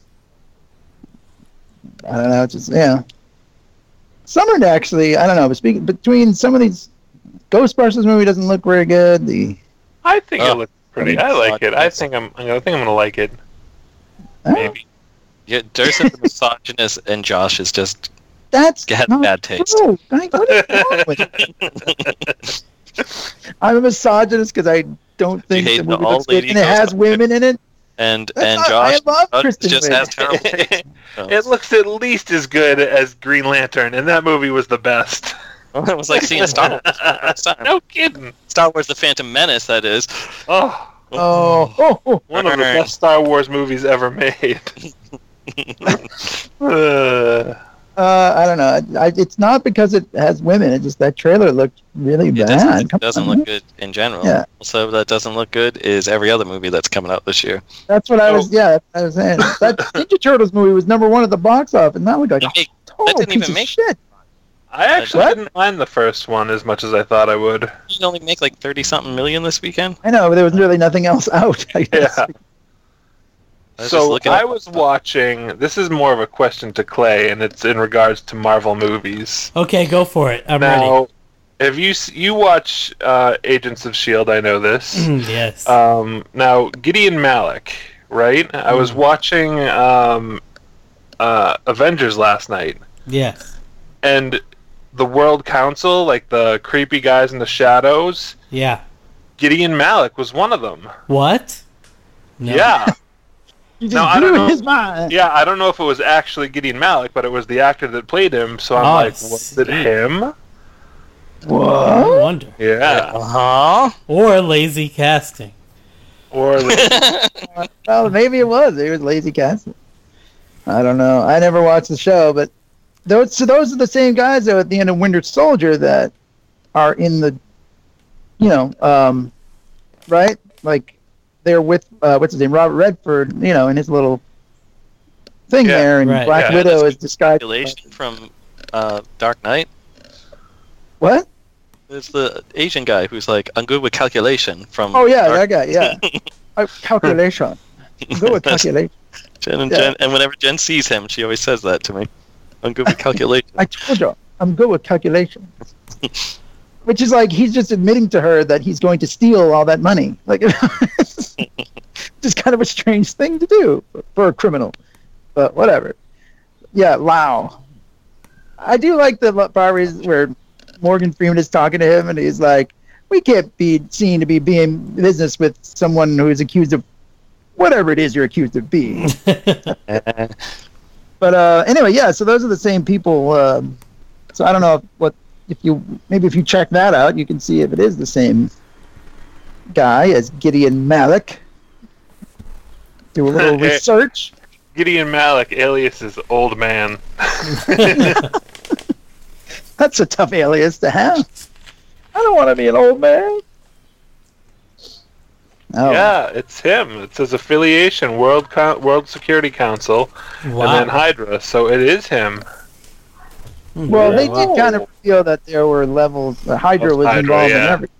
I don't know. It's just yeah. Summer actually, I don't know. But speaking between some of these, Ghostbusters movie doesn't look very good. The I think Oh. it looks pretty. I like it. I think I'm. I think I'm gonna like it. uh, Maybe. Yeah, Durson the misogynist and Josh is just that's had not bad taste. true. Like, what is wrong with you? I'm a misogynist because I don't think hate the the movie looks good, all-lady and it has Ghostbusters. women in it. And That's and not- Josh I love Josh Kristen just Wiig. has terrible taste. It looks at least as good as Green Lantern, and that movie was the best. It was like seeing Star Wars. for the first time. No kidding. Star Wars: The Phantom Menace, that is. Oh, Oh, oh, oh. one of the best Star Wars movies ever made. uh, Uh, I don't know. I, it's not because it has women. It just that trailer looked really It bad. doesn't, Come doesn't on. look good in general. Yeah. Also, that doesn't look good is every other movie that's coming out this year. That's what I Oh. was. Yeah, that's what I was saying. That Ninja Turtles movie was number one at the box office, and that looked like It a make- total that didn't piece even of make- shit. I actually What? didn't mind the first one as much as I thought I would. Didn't only make like thirty something million this weekend. I know, but there was really nothing else out. I guess. Yeah. I was just So looking I at- was watching. This is more of a question to Clay, and it's in regards to Marvel movies. Okay, go for it. I'm ready. Now, have you s- you watch uh, Agents of Shield? I know this. Mm, yes. Um, now, Gideon Malik, right? I was watching um, uh, Avengers last night, yes. and the World Council, like the creepy guys in the shadows, Yeah. Gideon Malik was one of them. What? No. Yeah, You just No, I blew don't know. his mind. yeah. I don't know if it was actually Gideon Malik, but it was the actor that played him. So I'm Oh, like, I was it see. him? I What? wonder. Yeah. Uh-huh. Or lazy casting. Or like, Well, maybe it was. It was lazy casting. I don't know. I never watched the show, but those so those are the same guys though at the end of Winter Soldier that are in the, you know, um, right? Like they're with uh, what's his name, Robert Redford, you know, in his little thing Yeah, there, and right. Black Yeah, Widow that's is disguised. Calculation from uh, Dark Knight. What? There's the Asian guy who's like, I'm good with calculation from. Oh yeah, Dark- that guy. Yeah, uh, calculation. Go with calculation. Jen and, Yeah. Jen, and whenever Jen sees him, she always says that to me. I'm good with calculation. I told you, I'm good with calculation. Which is like he's just admitting to her that he's going to steal all that money. Like, just kind of a strange thing to do for a criminal. But whatever. Yeah, Lau. I do like the part where he's- where Morgan Freeman is talking to him, and he's like, "We can't be seen to be being business with someone who is accused of whatever it is you're accused of being." But uh, anyway, yeah. So those are the same people. Um, so I don't know if, what if you maybe if you check that out, you can see if it is the same guy as Gideon Malik. Do a little Eh. research. Gideon Malik, alias is Old Man. That's a tough alias to have. I don't want to be an old man. Oh, Yeah, it's him. It's his affiliation, World Co- World Security Council, Wow. and then Hydra. So it is him. Well, they Wow. did kind of reveal that there were levels. Uh, Hydra Of was Hydra, involved in yeah. everything.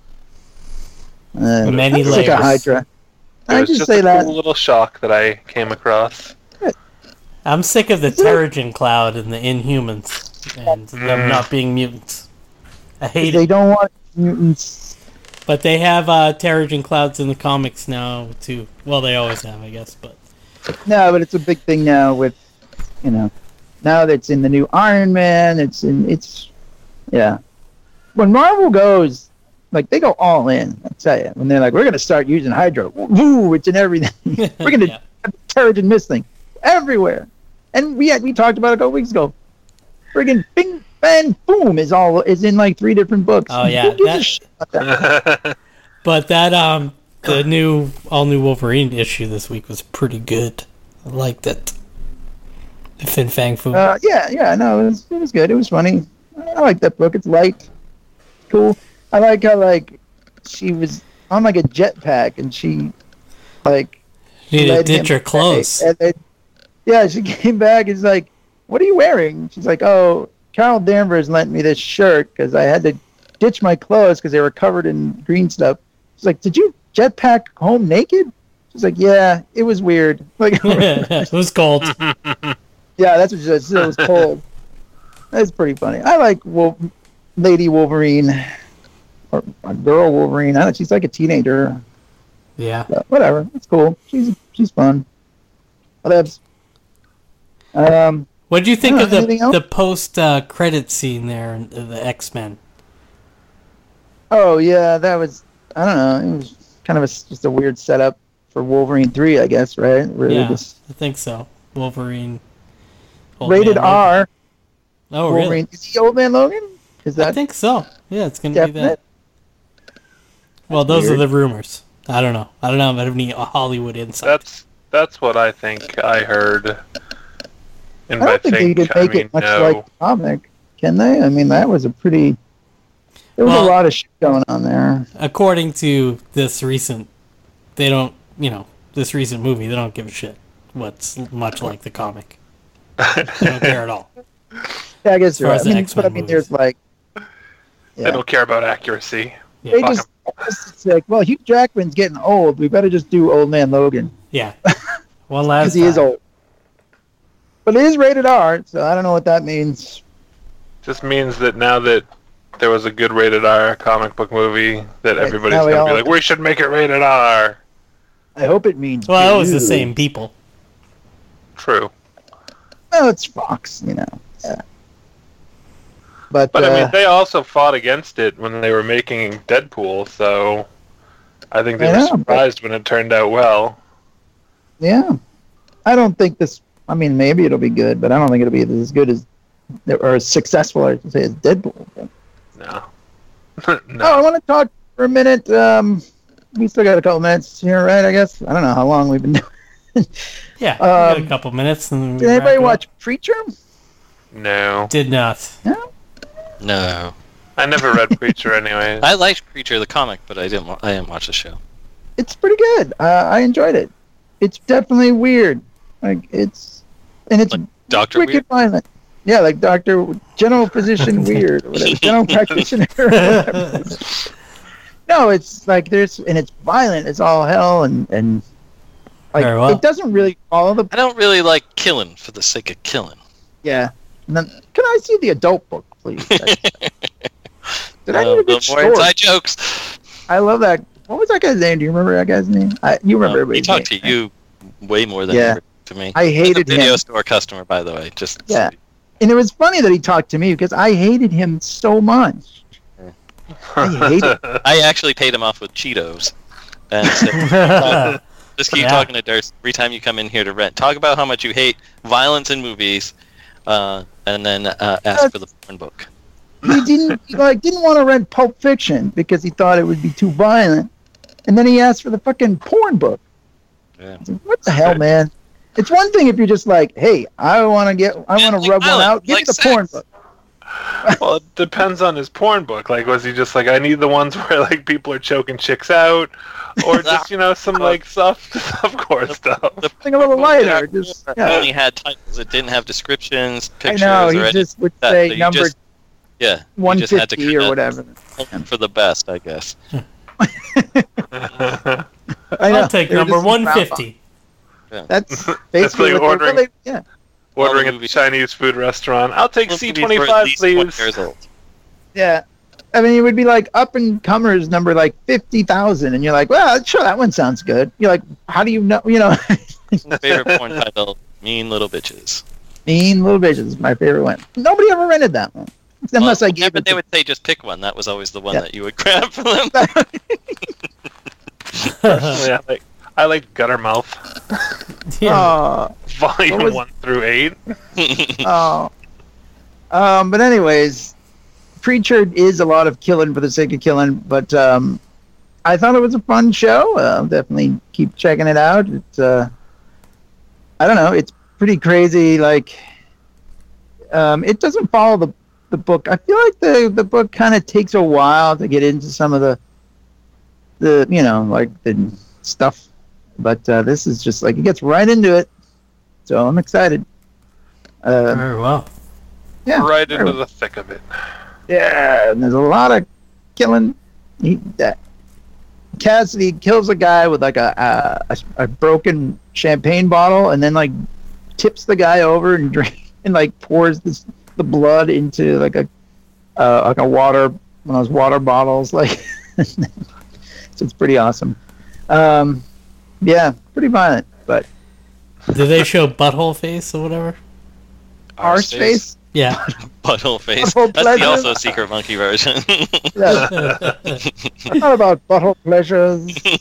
Uh, Many that's like a layers. Hydra. It I was just just say a that. cool little shock that I came across. I'm sick of the Terrigen Cloud and the Inhumans and them Mm. not being mutants. I hate They it. don't want mutants. But they have uh, Terrigen Clouds in the comics now too. Well, they always have, I guess. But No, but it's a big thing now with, you know, now that it's in the new Iron Man. It's in, it's, yeah. When Marvel goes, like, they go all in, I tell you. When they're like, we're going to start using Hydro. Woo, it's in everything. We're going to Yeah. have Terrigen Mist thing everywhere. And we had, we talked about it a couple weeks ago. Friggin' Bing Bang Boom is all is in like three different books. Oh, yeah, Who gives that- a shit about that? but that um the new all new Wolverine issue this week was pretty good. I liked it. The Fin Fang Fu. Uh, yeah, yeah, no, it was, it was good. It was funny. I like that book. It's light, cool. I like how like she was on like a jetpack and she like you need to led ditch him her clothes. away. And then, yeah, she came back and she's like, "What are you wearing?" She's like, "Oh, Carol Danvers lent me this shirt because I had to ditch my clothes because they were covered in green stuff." She's like, "Did you jetpack home naked?" She's like, "Yeah, it was weird." Like, It was cold. yeah, that's what she said. She said it was cold. That's pretty funny. I like Wolf- Lady Wolverine or a girl Wolverine. I don't, she's like a teenager. Yeah. But whatever. It's cool. She's she's fun. Whatevs. Um. What do you think Yeah, of the anything else? the post uh, credit scene there in the X Men? Oh yeah, that was. I don't know. It was kind of a, just a weird setup for Wolverine three, I guess. Right? Really Yeah, just I think so. Wolverine. Old rated Man R. Logan. Oh, Wolverine. really? Is he Old Man Logan? Is I that think so. Yeah, it's gonna be definite? that. Well, those weird. are the rumors. I don't know. I don't know if I have any Hollywood insight. That's that's what I think I heard. And I by don't think, they could I make mean it much no. like the comic, can they? I mean, that was a pretty. There was Well- a lot of shit going on there. According to this recent, they don't. You know, this recent movie, they don't give a shit. What's much like the comic. They don't care at all. Yeah, I guess far you're as right. I the mean, X-Men but I mean, movies. there's like. They Yeah. don't care about accuracy. Yeah. They Fuck just. It's like, well, Hugh Jackman's getting old. We better just do Old Man Logan Yeah. One last because he is time. old. But it is rated R, so I don't know what that means. Just means that now that there was a good rated R comic book movie, that Right, everybody's now we gonna be all- like, we should make it rated R. I hope it means. Well, it was the you. same people. True. Well, it's Fox, you know. Yeah. But, But uh, I mean, they also fought against it when they were making Deadpool, so I think they I were know, but- surprised when it turned out well. yeah, I don't think this. I mean, maybe it'll be good, but I don't think it'll be as good as or as successful, I should say, as Deadpool. But- No. Oh, I no. want to talk for a minute. Um, we still got a couple minutes here, right? I guess I don't know how long we've been doing. Yeah. we got a Um, couple minutes. And then we Did wrap anybody it up. watch Preacher? No. Did not. No, I never read Preacher anyways. I liked Preacher the comic, but I didn't. Wa- I didn't watch the show. It's pretty good. Uh, I enjoyed it. It's definitely weird. Like it's and it's Like Doctor wicked Weird. violent. Yeah, like Doctor General Physician Weird or whatever. General Practitioner. Or whatever. No, it's like there's and it's violent. It's all hell and and like Very well. it doesn't really follow the I don't really like killing for the sake of killing. yeah. And then, can I see the adult book, please? Did I Uh, need a good little more story? inside jokes. I love that. What was that guy's name? Do you remember that guy's name? I, you remember Um, he everybody's talked name, to you way more than Yeah. he to me. I hated He's a video him. store customer, by the way. Just Yeah. And it was funny that he talked to me because I hated him so much. I hate it. I actually paid him off with Cheetos, and said, just keep Yeah. talking to Durst every time you come in here to rent. Talk about how much you hate violence in movies, uh, and then uh, ask for the porn book. He didn't he, like didn't want to rent Pulp Fiction because he thought it would be too violent, and then he asked for the fucking porn book. Yeah. I was like, what the hell, man? It's one thing if you're just like, hey, I want to get, I Yeah, want to like rub one violent, out. Give like me the sex. porn book. Well, it depends on his porn book. Like, was he just like, I need the ones where like people are choking chicks out, or just you know some like soft softcore stuff? The Something a little book lighter. had- Just it yeah. only had titles. It didn't have descriptions, I pictures, know. or He anything. just would that, say so you number just- Yeah, you one just had to fifty or kinda whatever. hope for the best, I guess. I know. I'll take They were number just one frowned on. fifty. That's basically like what they- ordering- well, they- yeah. Ordering All at the the movies- Chinese food restaurant. I'll take Most C movies were twenty at five, least twenty please. years old. Yeah. I mean, it would be like up and comers number like fifty thousand, and you're like, well, sure, that one sounds good. You're like, how do you know? You know, Favorite porn title: Mean Little Bitches. Mean Little Bitches is my favorite one. Nobody ever rented that one, unless well, I gave yeah, it. but they to- would say just pick one. That was always the one Yeah. that you would grab for them. Personally, I like I like Guttermouth, Oh, volume What was- one through eight. oh. Um, but anyways, Preacher is a lot of killing for the sake of killing, but um, I thought it was a fun show. Uh, definitely keep checking it out. It's uh, I don't know, it's pretty crazy. Like, um, it doesn't follow the the book. I feel like the the book kind of takes a while to get into some of the the you know like the stuff, but uh, this is just like it gets right into it. So I'm excited. Uh, Very well. yeah, Right very into well. the thick of it. Yeah, and there's a lot of killing. He, that Cassidy kills a guy with like a, a a broken champagne bottle, and then like tips the guy over and drink and like pours this, the blood into like a uh, like a water one of those water bottles. Like, so it's pretty awesome. Um, yeah, pretty violent, but Did they show butthole face or whatever? arse face. Yeah. Butthole face. Butthole That's pleasure. the also secret monkey version. Yeah. Not about butthole pleasures.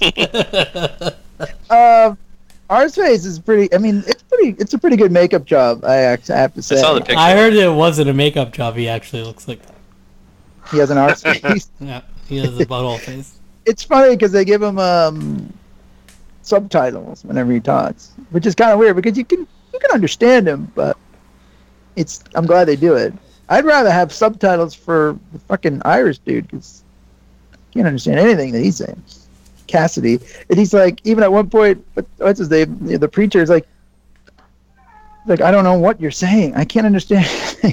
Um, Arse face is pretty. I mean, it's pretty. It's a pretty good makeup job. I act- I have to say. saw the picture. I heard it wasn't a makeup job. He actually looks like that. He has an arse face. Yeah, he has a butthole face. It's funny because they give him um, subtitles whenever he talks, which is kind of weird because you can you can understand him, but it's. I'm glad they do it. I'd rather have subtitles for the fucking Irish dude because I can't understand anything that he's saying. Cassidy, and he's like, even at one point, what- what's his name? The the preacher is like, like I don't know what you're saying. I can't understand.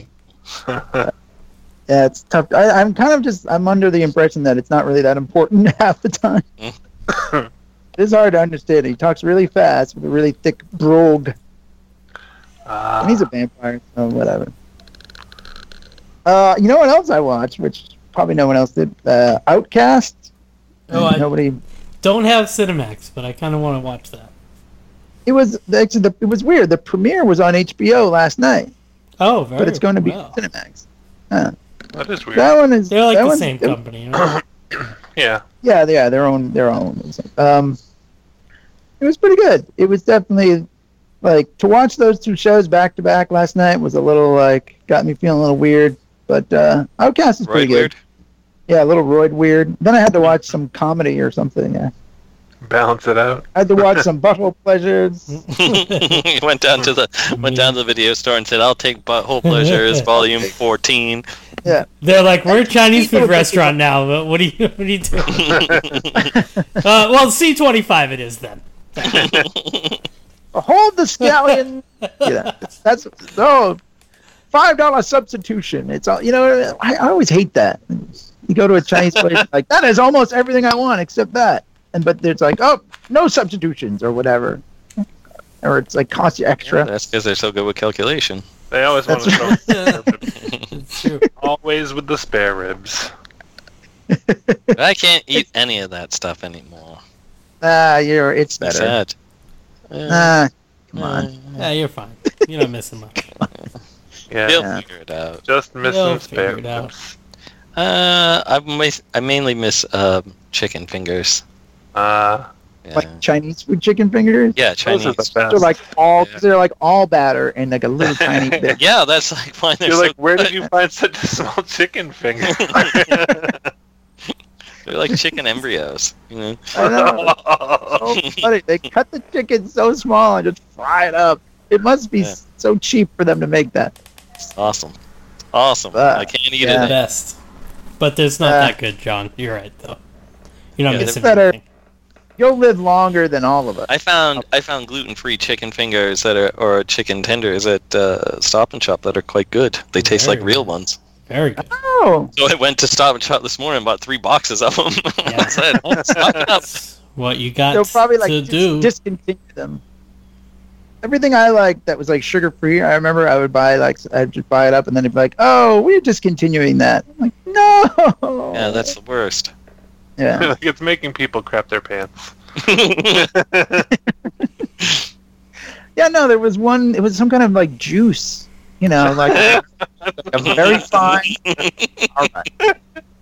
Yeah, it's tough. I, I'm kind of just I'm under the impression that it's not really that important half the time. It's hard to understand. He talks really fast with a really thick brogue. Uh, And he's a vampire, so whatever. Uh, you know what else I watched, which probably no one else did? Uh, Outcast. Oh, I Nobody. don't have Cinemax, but I kind of want to watch that. It was actually the, it was weird. The premiere was on H B O last night, Oh, very but it's going to be well. on Cinemax. Huh. that is weird. That one is. They're like that the one- same it- company. Right? Yeah. Yeah, yeah, their own, their own. Um, it was pretty good. It was definitely like to watch those two shows back to back last night was a little like got me feeling a little weird. But uh, Outcast is pretty Right, weird. good. Yeah, a little roid weird. Then I had to watch some comedy or something. Yeah, Balance it out. I had to watch some butthole pleasures. He went down to the went down to the video store and said, "I'll take Butthole Pleasures, Volume fourteen." Yeah, They're like, we're a Chinese food restaurant now, but what are you, what are you doing? uh, well, C twenty-five it is then. hold the scallion. Yeah, that's no five dollar substitution. It's all you know. I, I always hate that. You go to a Chinese place like that is almost everything I want except that, and but it's like oh no substitutions or whatever, or it's like cost you extra. That's because they're so good with calculation. They always want to That's show It's true. always with the spare ribs. But I can't eat any of that stuff anymore. Ah, you're it's It's better. sad. Yeah. Ah, come on. Yeah, you're fine. You're not missing much. Yeah. He'll Yeah. figure it out. Just missing You'll spare figure it out. ribs. Uh, I, mas- I mainly miss um, chicken fingers. Uh, Yeah, Like Chinese food chicken fingers. yeah those Chinese. are the They're best. like all Yeah. they're like all batter and like a little tiny bit. Yeah, that's like why they're You're so like, where did good. you find such a small chicken finger? They're like chicken embryos. You know. I know. So funny. They cut the chicken so small and just fry it up. It must be Yeah. so cheap for them to make that. Awesome. Awesome. Uh, I can't eat yeah. it. Best. But there's not Uh, that good, John. You're right, though. You're not Yeah, missing better. anything. You'll live longer than all of us. I found I found gluten-free chicken fingers that are or chicken tenders at uh, Stop and Shop that are quite good. They taste Very like real good. ones. Very good. Oh, So I went to Stop and Shop this morning and bought three boxes of them. Yeah. I said, "Oh, stock it up." That's what you got they'll probably like to dis- do. discontinue them. everything I liked that was like sugar free. I remember I would buy like I'd just buy it up, and then it'd be like, "Oh, we're discontinuing that." I'm like, no. Yeah, that's the worst. Yeah. Like it's making people crap their pants. Yeah, no, there was one. It was some kind of like juice, you know, like a very fine. All right.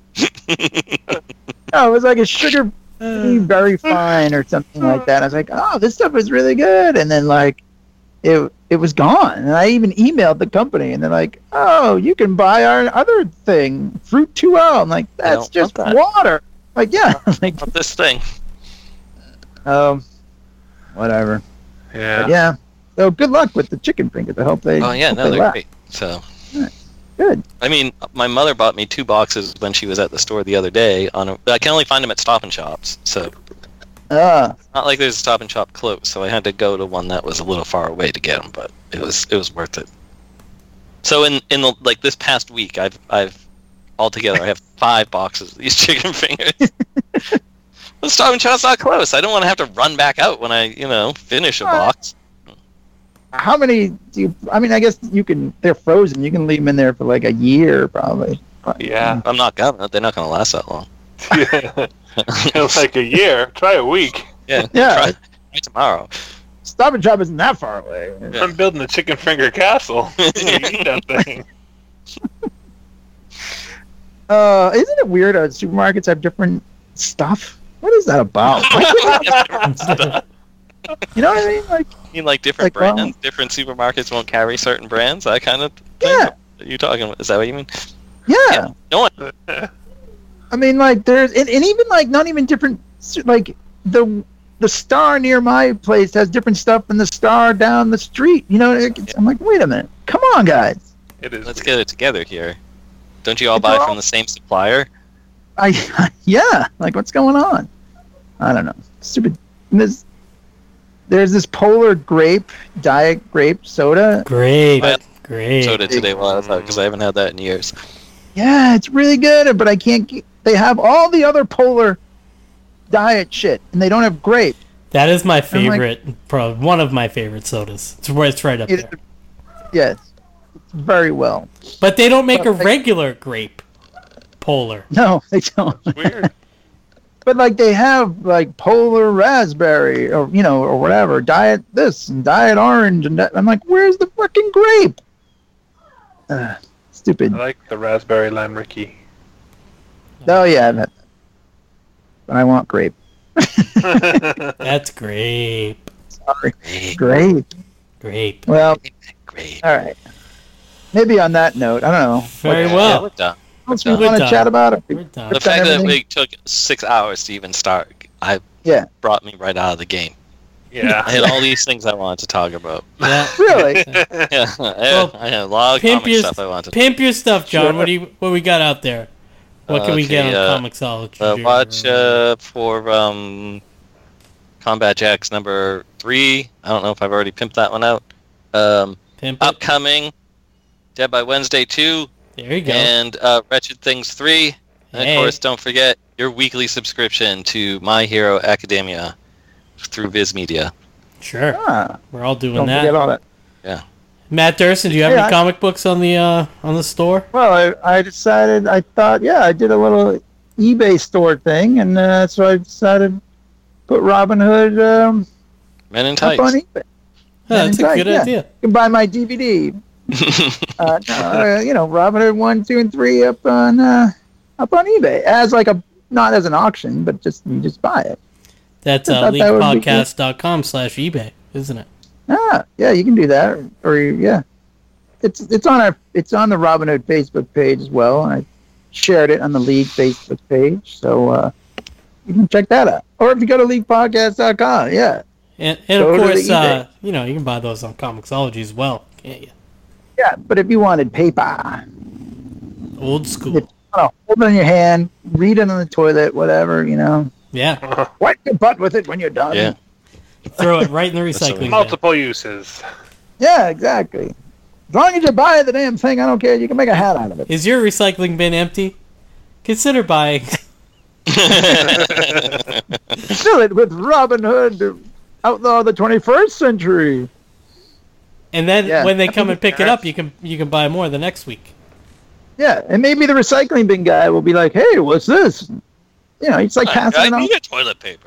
No, it was like a sugar, very fine or something like that. I was like, oh, this stuff is really good, and then like, it it was gone, and I even emailed the company, and they're like, oh, you can buy our other thing, Fruit two L. I'm like, that's don't just want that. water. Like, yeah, like, Not this thing. um, whatever. Yeah. But yeah. So good luck with the chicken fingers. I hope they. Oh yeah, hope no, they they're last. great. So, Good. I mean, my mother bought me two boxes when she was at the store the other day. On a, I can only find them at Stop and Shops, so Ah, not like there's a Stop and Shop close. So I had to go to one that was a little far away to get them, but it was it was worth it. So in in the like this past week, I've I've altogether I have five boxes of these chicken fingers. The Stop and Shop's not close. I don't want to have to run back out when I you know finish a Alright. box. how many do you? I mean, I guess you can. They're frozen. You can leave them in there for like a year, probably. Yeah. I'm not gonna. They're not gonna last that long. Yeah. Like a year. Try a week. Yeah. Yeah. Try, try tomorrow. Stop and Shop isn't that far away. Yeah. I'm building a chicken finger castle. You eat that thing. Uh, isn't it weird? Uh, supermarkets have different stuff. What is that about? You know what I mean? Like, You mean like different Like, well- brands? Different supermarkets won't carry certain brands. That kind of thing. yeah, Are you talking? Is that what you mean? yeah. No one. I mean, like, there's and, and even like not even different. Like the the Star near my place has different stuff than the Star down the street. You know, it- I'm like, wait a minute, come on, guys. It is. Let's weird. get it together here. Don't you all It's buy all- from the same supplier? I yeah, like what's going on? I don't know. Stupid. This, there's this Polar Grape Diet Grape Soda. Great, Well, great. So did today while I was out because I haven't had that in years. Yeah, it's really good, but I can't. Get, they have all the other Polar Diet shit, and they don't have grape. That is my I'm like- favorite, pro one of my favorite sodas. It's where it's right up It, there. yes, it's very well. But they don't make a Well, I- regular grape polar. No, they don't. Weird. But like they have like Polar Raspberry or you know or whatever Diet this and Diet Orange and that. I'm like, where's the fucking grape? Uh, stupid. I like the raspberry lime Ricky. Oh yeah, I've had that. But I want grape. That's grape. Sorry, Great, grape. Grape. Well, great. all right. Maybe on that note, I don't know. Very what Yeah, well. we're done. else we We're want to done. chat about? Or- We're done. The I've done fact that everything. we took six hours to even start, I Yeah. brought me right out of the game. I Yeah. had all these things I wanted to talk about. Yeah. Really? Yeah, I had, Well, I had a lot of Pimp comic your, stuff I wanted to pimp your stuff, John. Sure. What do you what we got out there? What can we get on Okay, uh, Comixology? Uh, watch uh, for um, Combat Jacks number three. I don't know if I've already pimped that one out. Um, Pimp it. upcoming, Dead by Wednesday two, There you go. and uh, Wretched Things three. And Hey. of course, don't forget your weekly subscription to My Hero Academia through Viz Media. Sure. Ah, We're all doing don't that. forget all that. Matt Durson, do you have Yeah, any I- comic books on the uh, on the store? Well, I, I decided, I thought, yeah, I did a little eBay store thing, and uh, so I decided to put Robin Hood um, Men in up Tights. on eBay. Oh, that's a Right, good yeah. idea. You can buy my D V D. Uh, no, uh, you know, Robin Hood one, two, and three up on uh, up on eBay as like a not as an auction, but just you just buy it. That's I uh, thought that would be good. leaguepodcast dot com slash eBay, isn't it? Ah, yeah, you can do that, or, or yeah, it's it's on our it's on the Robin Hood Facebook page as well, and I shared it on the League Facebook page, so uh, you can check that out. Or if you go to league podcast dot com, yeah, And, and Go of to the course, uh, eBay. you know, you can buy those on Comixology as well, can't you? yeah. But if you wanted paper, Old school. If- oh, hold it in your hand, read it on the toilet, whatever, you know. Yeah. Wipe your butt with it when you're done. Yeah. Throw it right in the That's recycling bin. Multiple uses. Yeah, exactly. As long as you buy the damn thing, I don't care. You can make a hat out of it. Is your recycling bin empty? Consider buying. Fill it with Robin Hood, to outlaw the twenty-first century. And then Yeah. when they come and pick it up, you can you can buy more the next week. Yeah, and maybe the recycling bin guy will be like, "Hey, what's this?" You know, it's like I, passing I it on. need a toilet paper.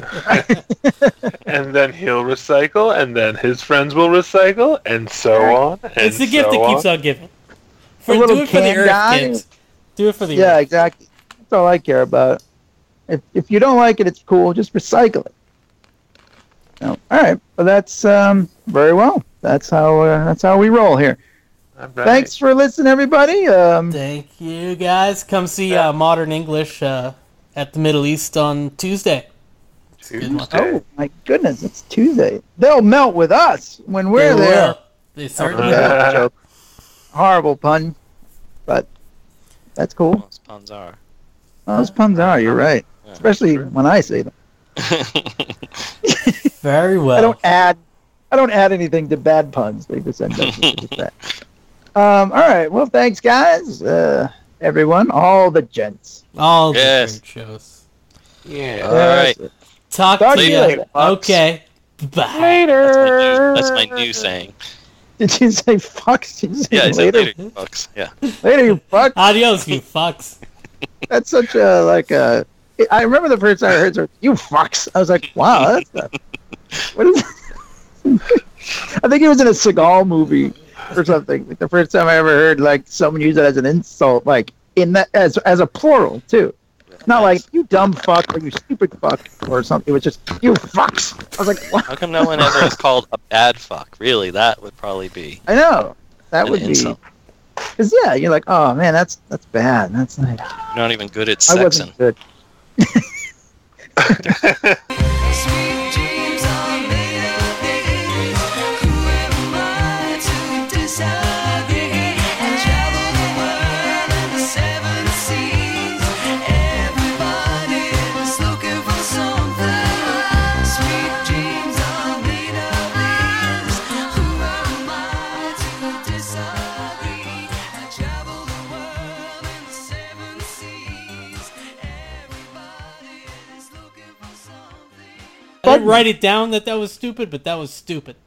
And then he'll recycle, and then his friends will recycle, and so on. And It's the gift so that keeps on. on giving. For, little do it for the can Earth, guy. kids. Do it for the Yeah, Earth. exactly. That's all I care about. If if you don't like it, it's cool. Just recycle it. No. All right. Well, that's um very well. That's how uh, that's how we roll here. All right. Thanks for listening, everybody. Um, Thank you, guys. Come see uh, Modern English uh, at the Middle East on Tuesday. Tuesday. oh my goodness, it's Tuesday. They'll melt with us when we're They there. will. They certainly Uh, will. Yeah, joke. Horrible pun, but that's cool. Most puns are. Those puns are. You're right, especially when I say them. Very well. I don't add. I don't add anything to bad puns. They just end up with just that. Um. All right. Well, thanks, guys. Uh, everyone, all the gents. All the Yes. great shows. Yeah. All right. Talk Talk to to you. you later, fucks. Okay. Bye. Later. That's my new, that's my new saying. Did you say fucks? Did you say Yeah, I said later? later, you fucks. Yeah. Later, you fuck. Adios, you fucks. That's such a like a. I remember the first time I heard it, you fucks. I was like, wow, that's a, what is. I think it was in a Seagal movie or something. Like the first time I ever heard like someone use it as an insult, like in that as as a plural too. Not like you dumb fuck or you stupid fuck or something. It was just you fucks. I was like, what? How come no one ever is called a bad fuck? Really, that would probably be I know that an would insult. be. Cause yeah, you're like, oh man, that's that's bad. That's like You're not even good at I sexing. wasn't good. Sweet dreams are made of this. Who am I to disagree? I travel the world and the seven seas. Everybody's looking for something. Sweet dreams are made of this. Who am I to disagree? I travel the world and the seven seas. Everybody's looking for something. I didn't write it down that that was stupid, but that was stupid.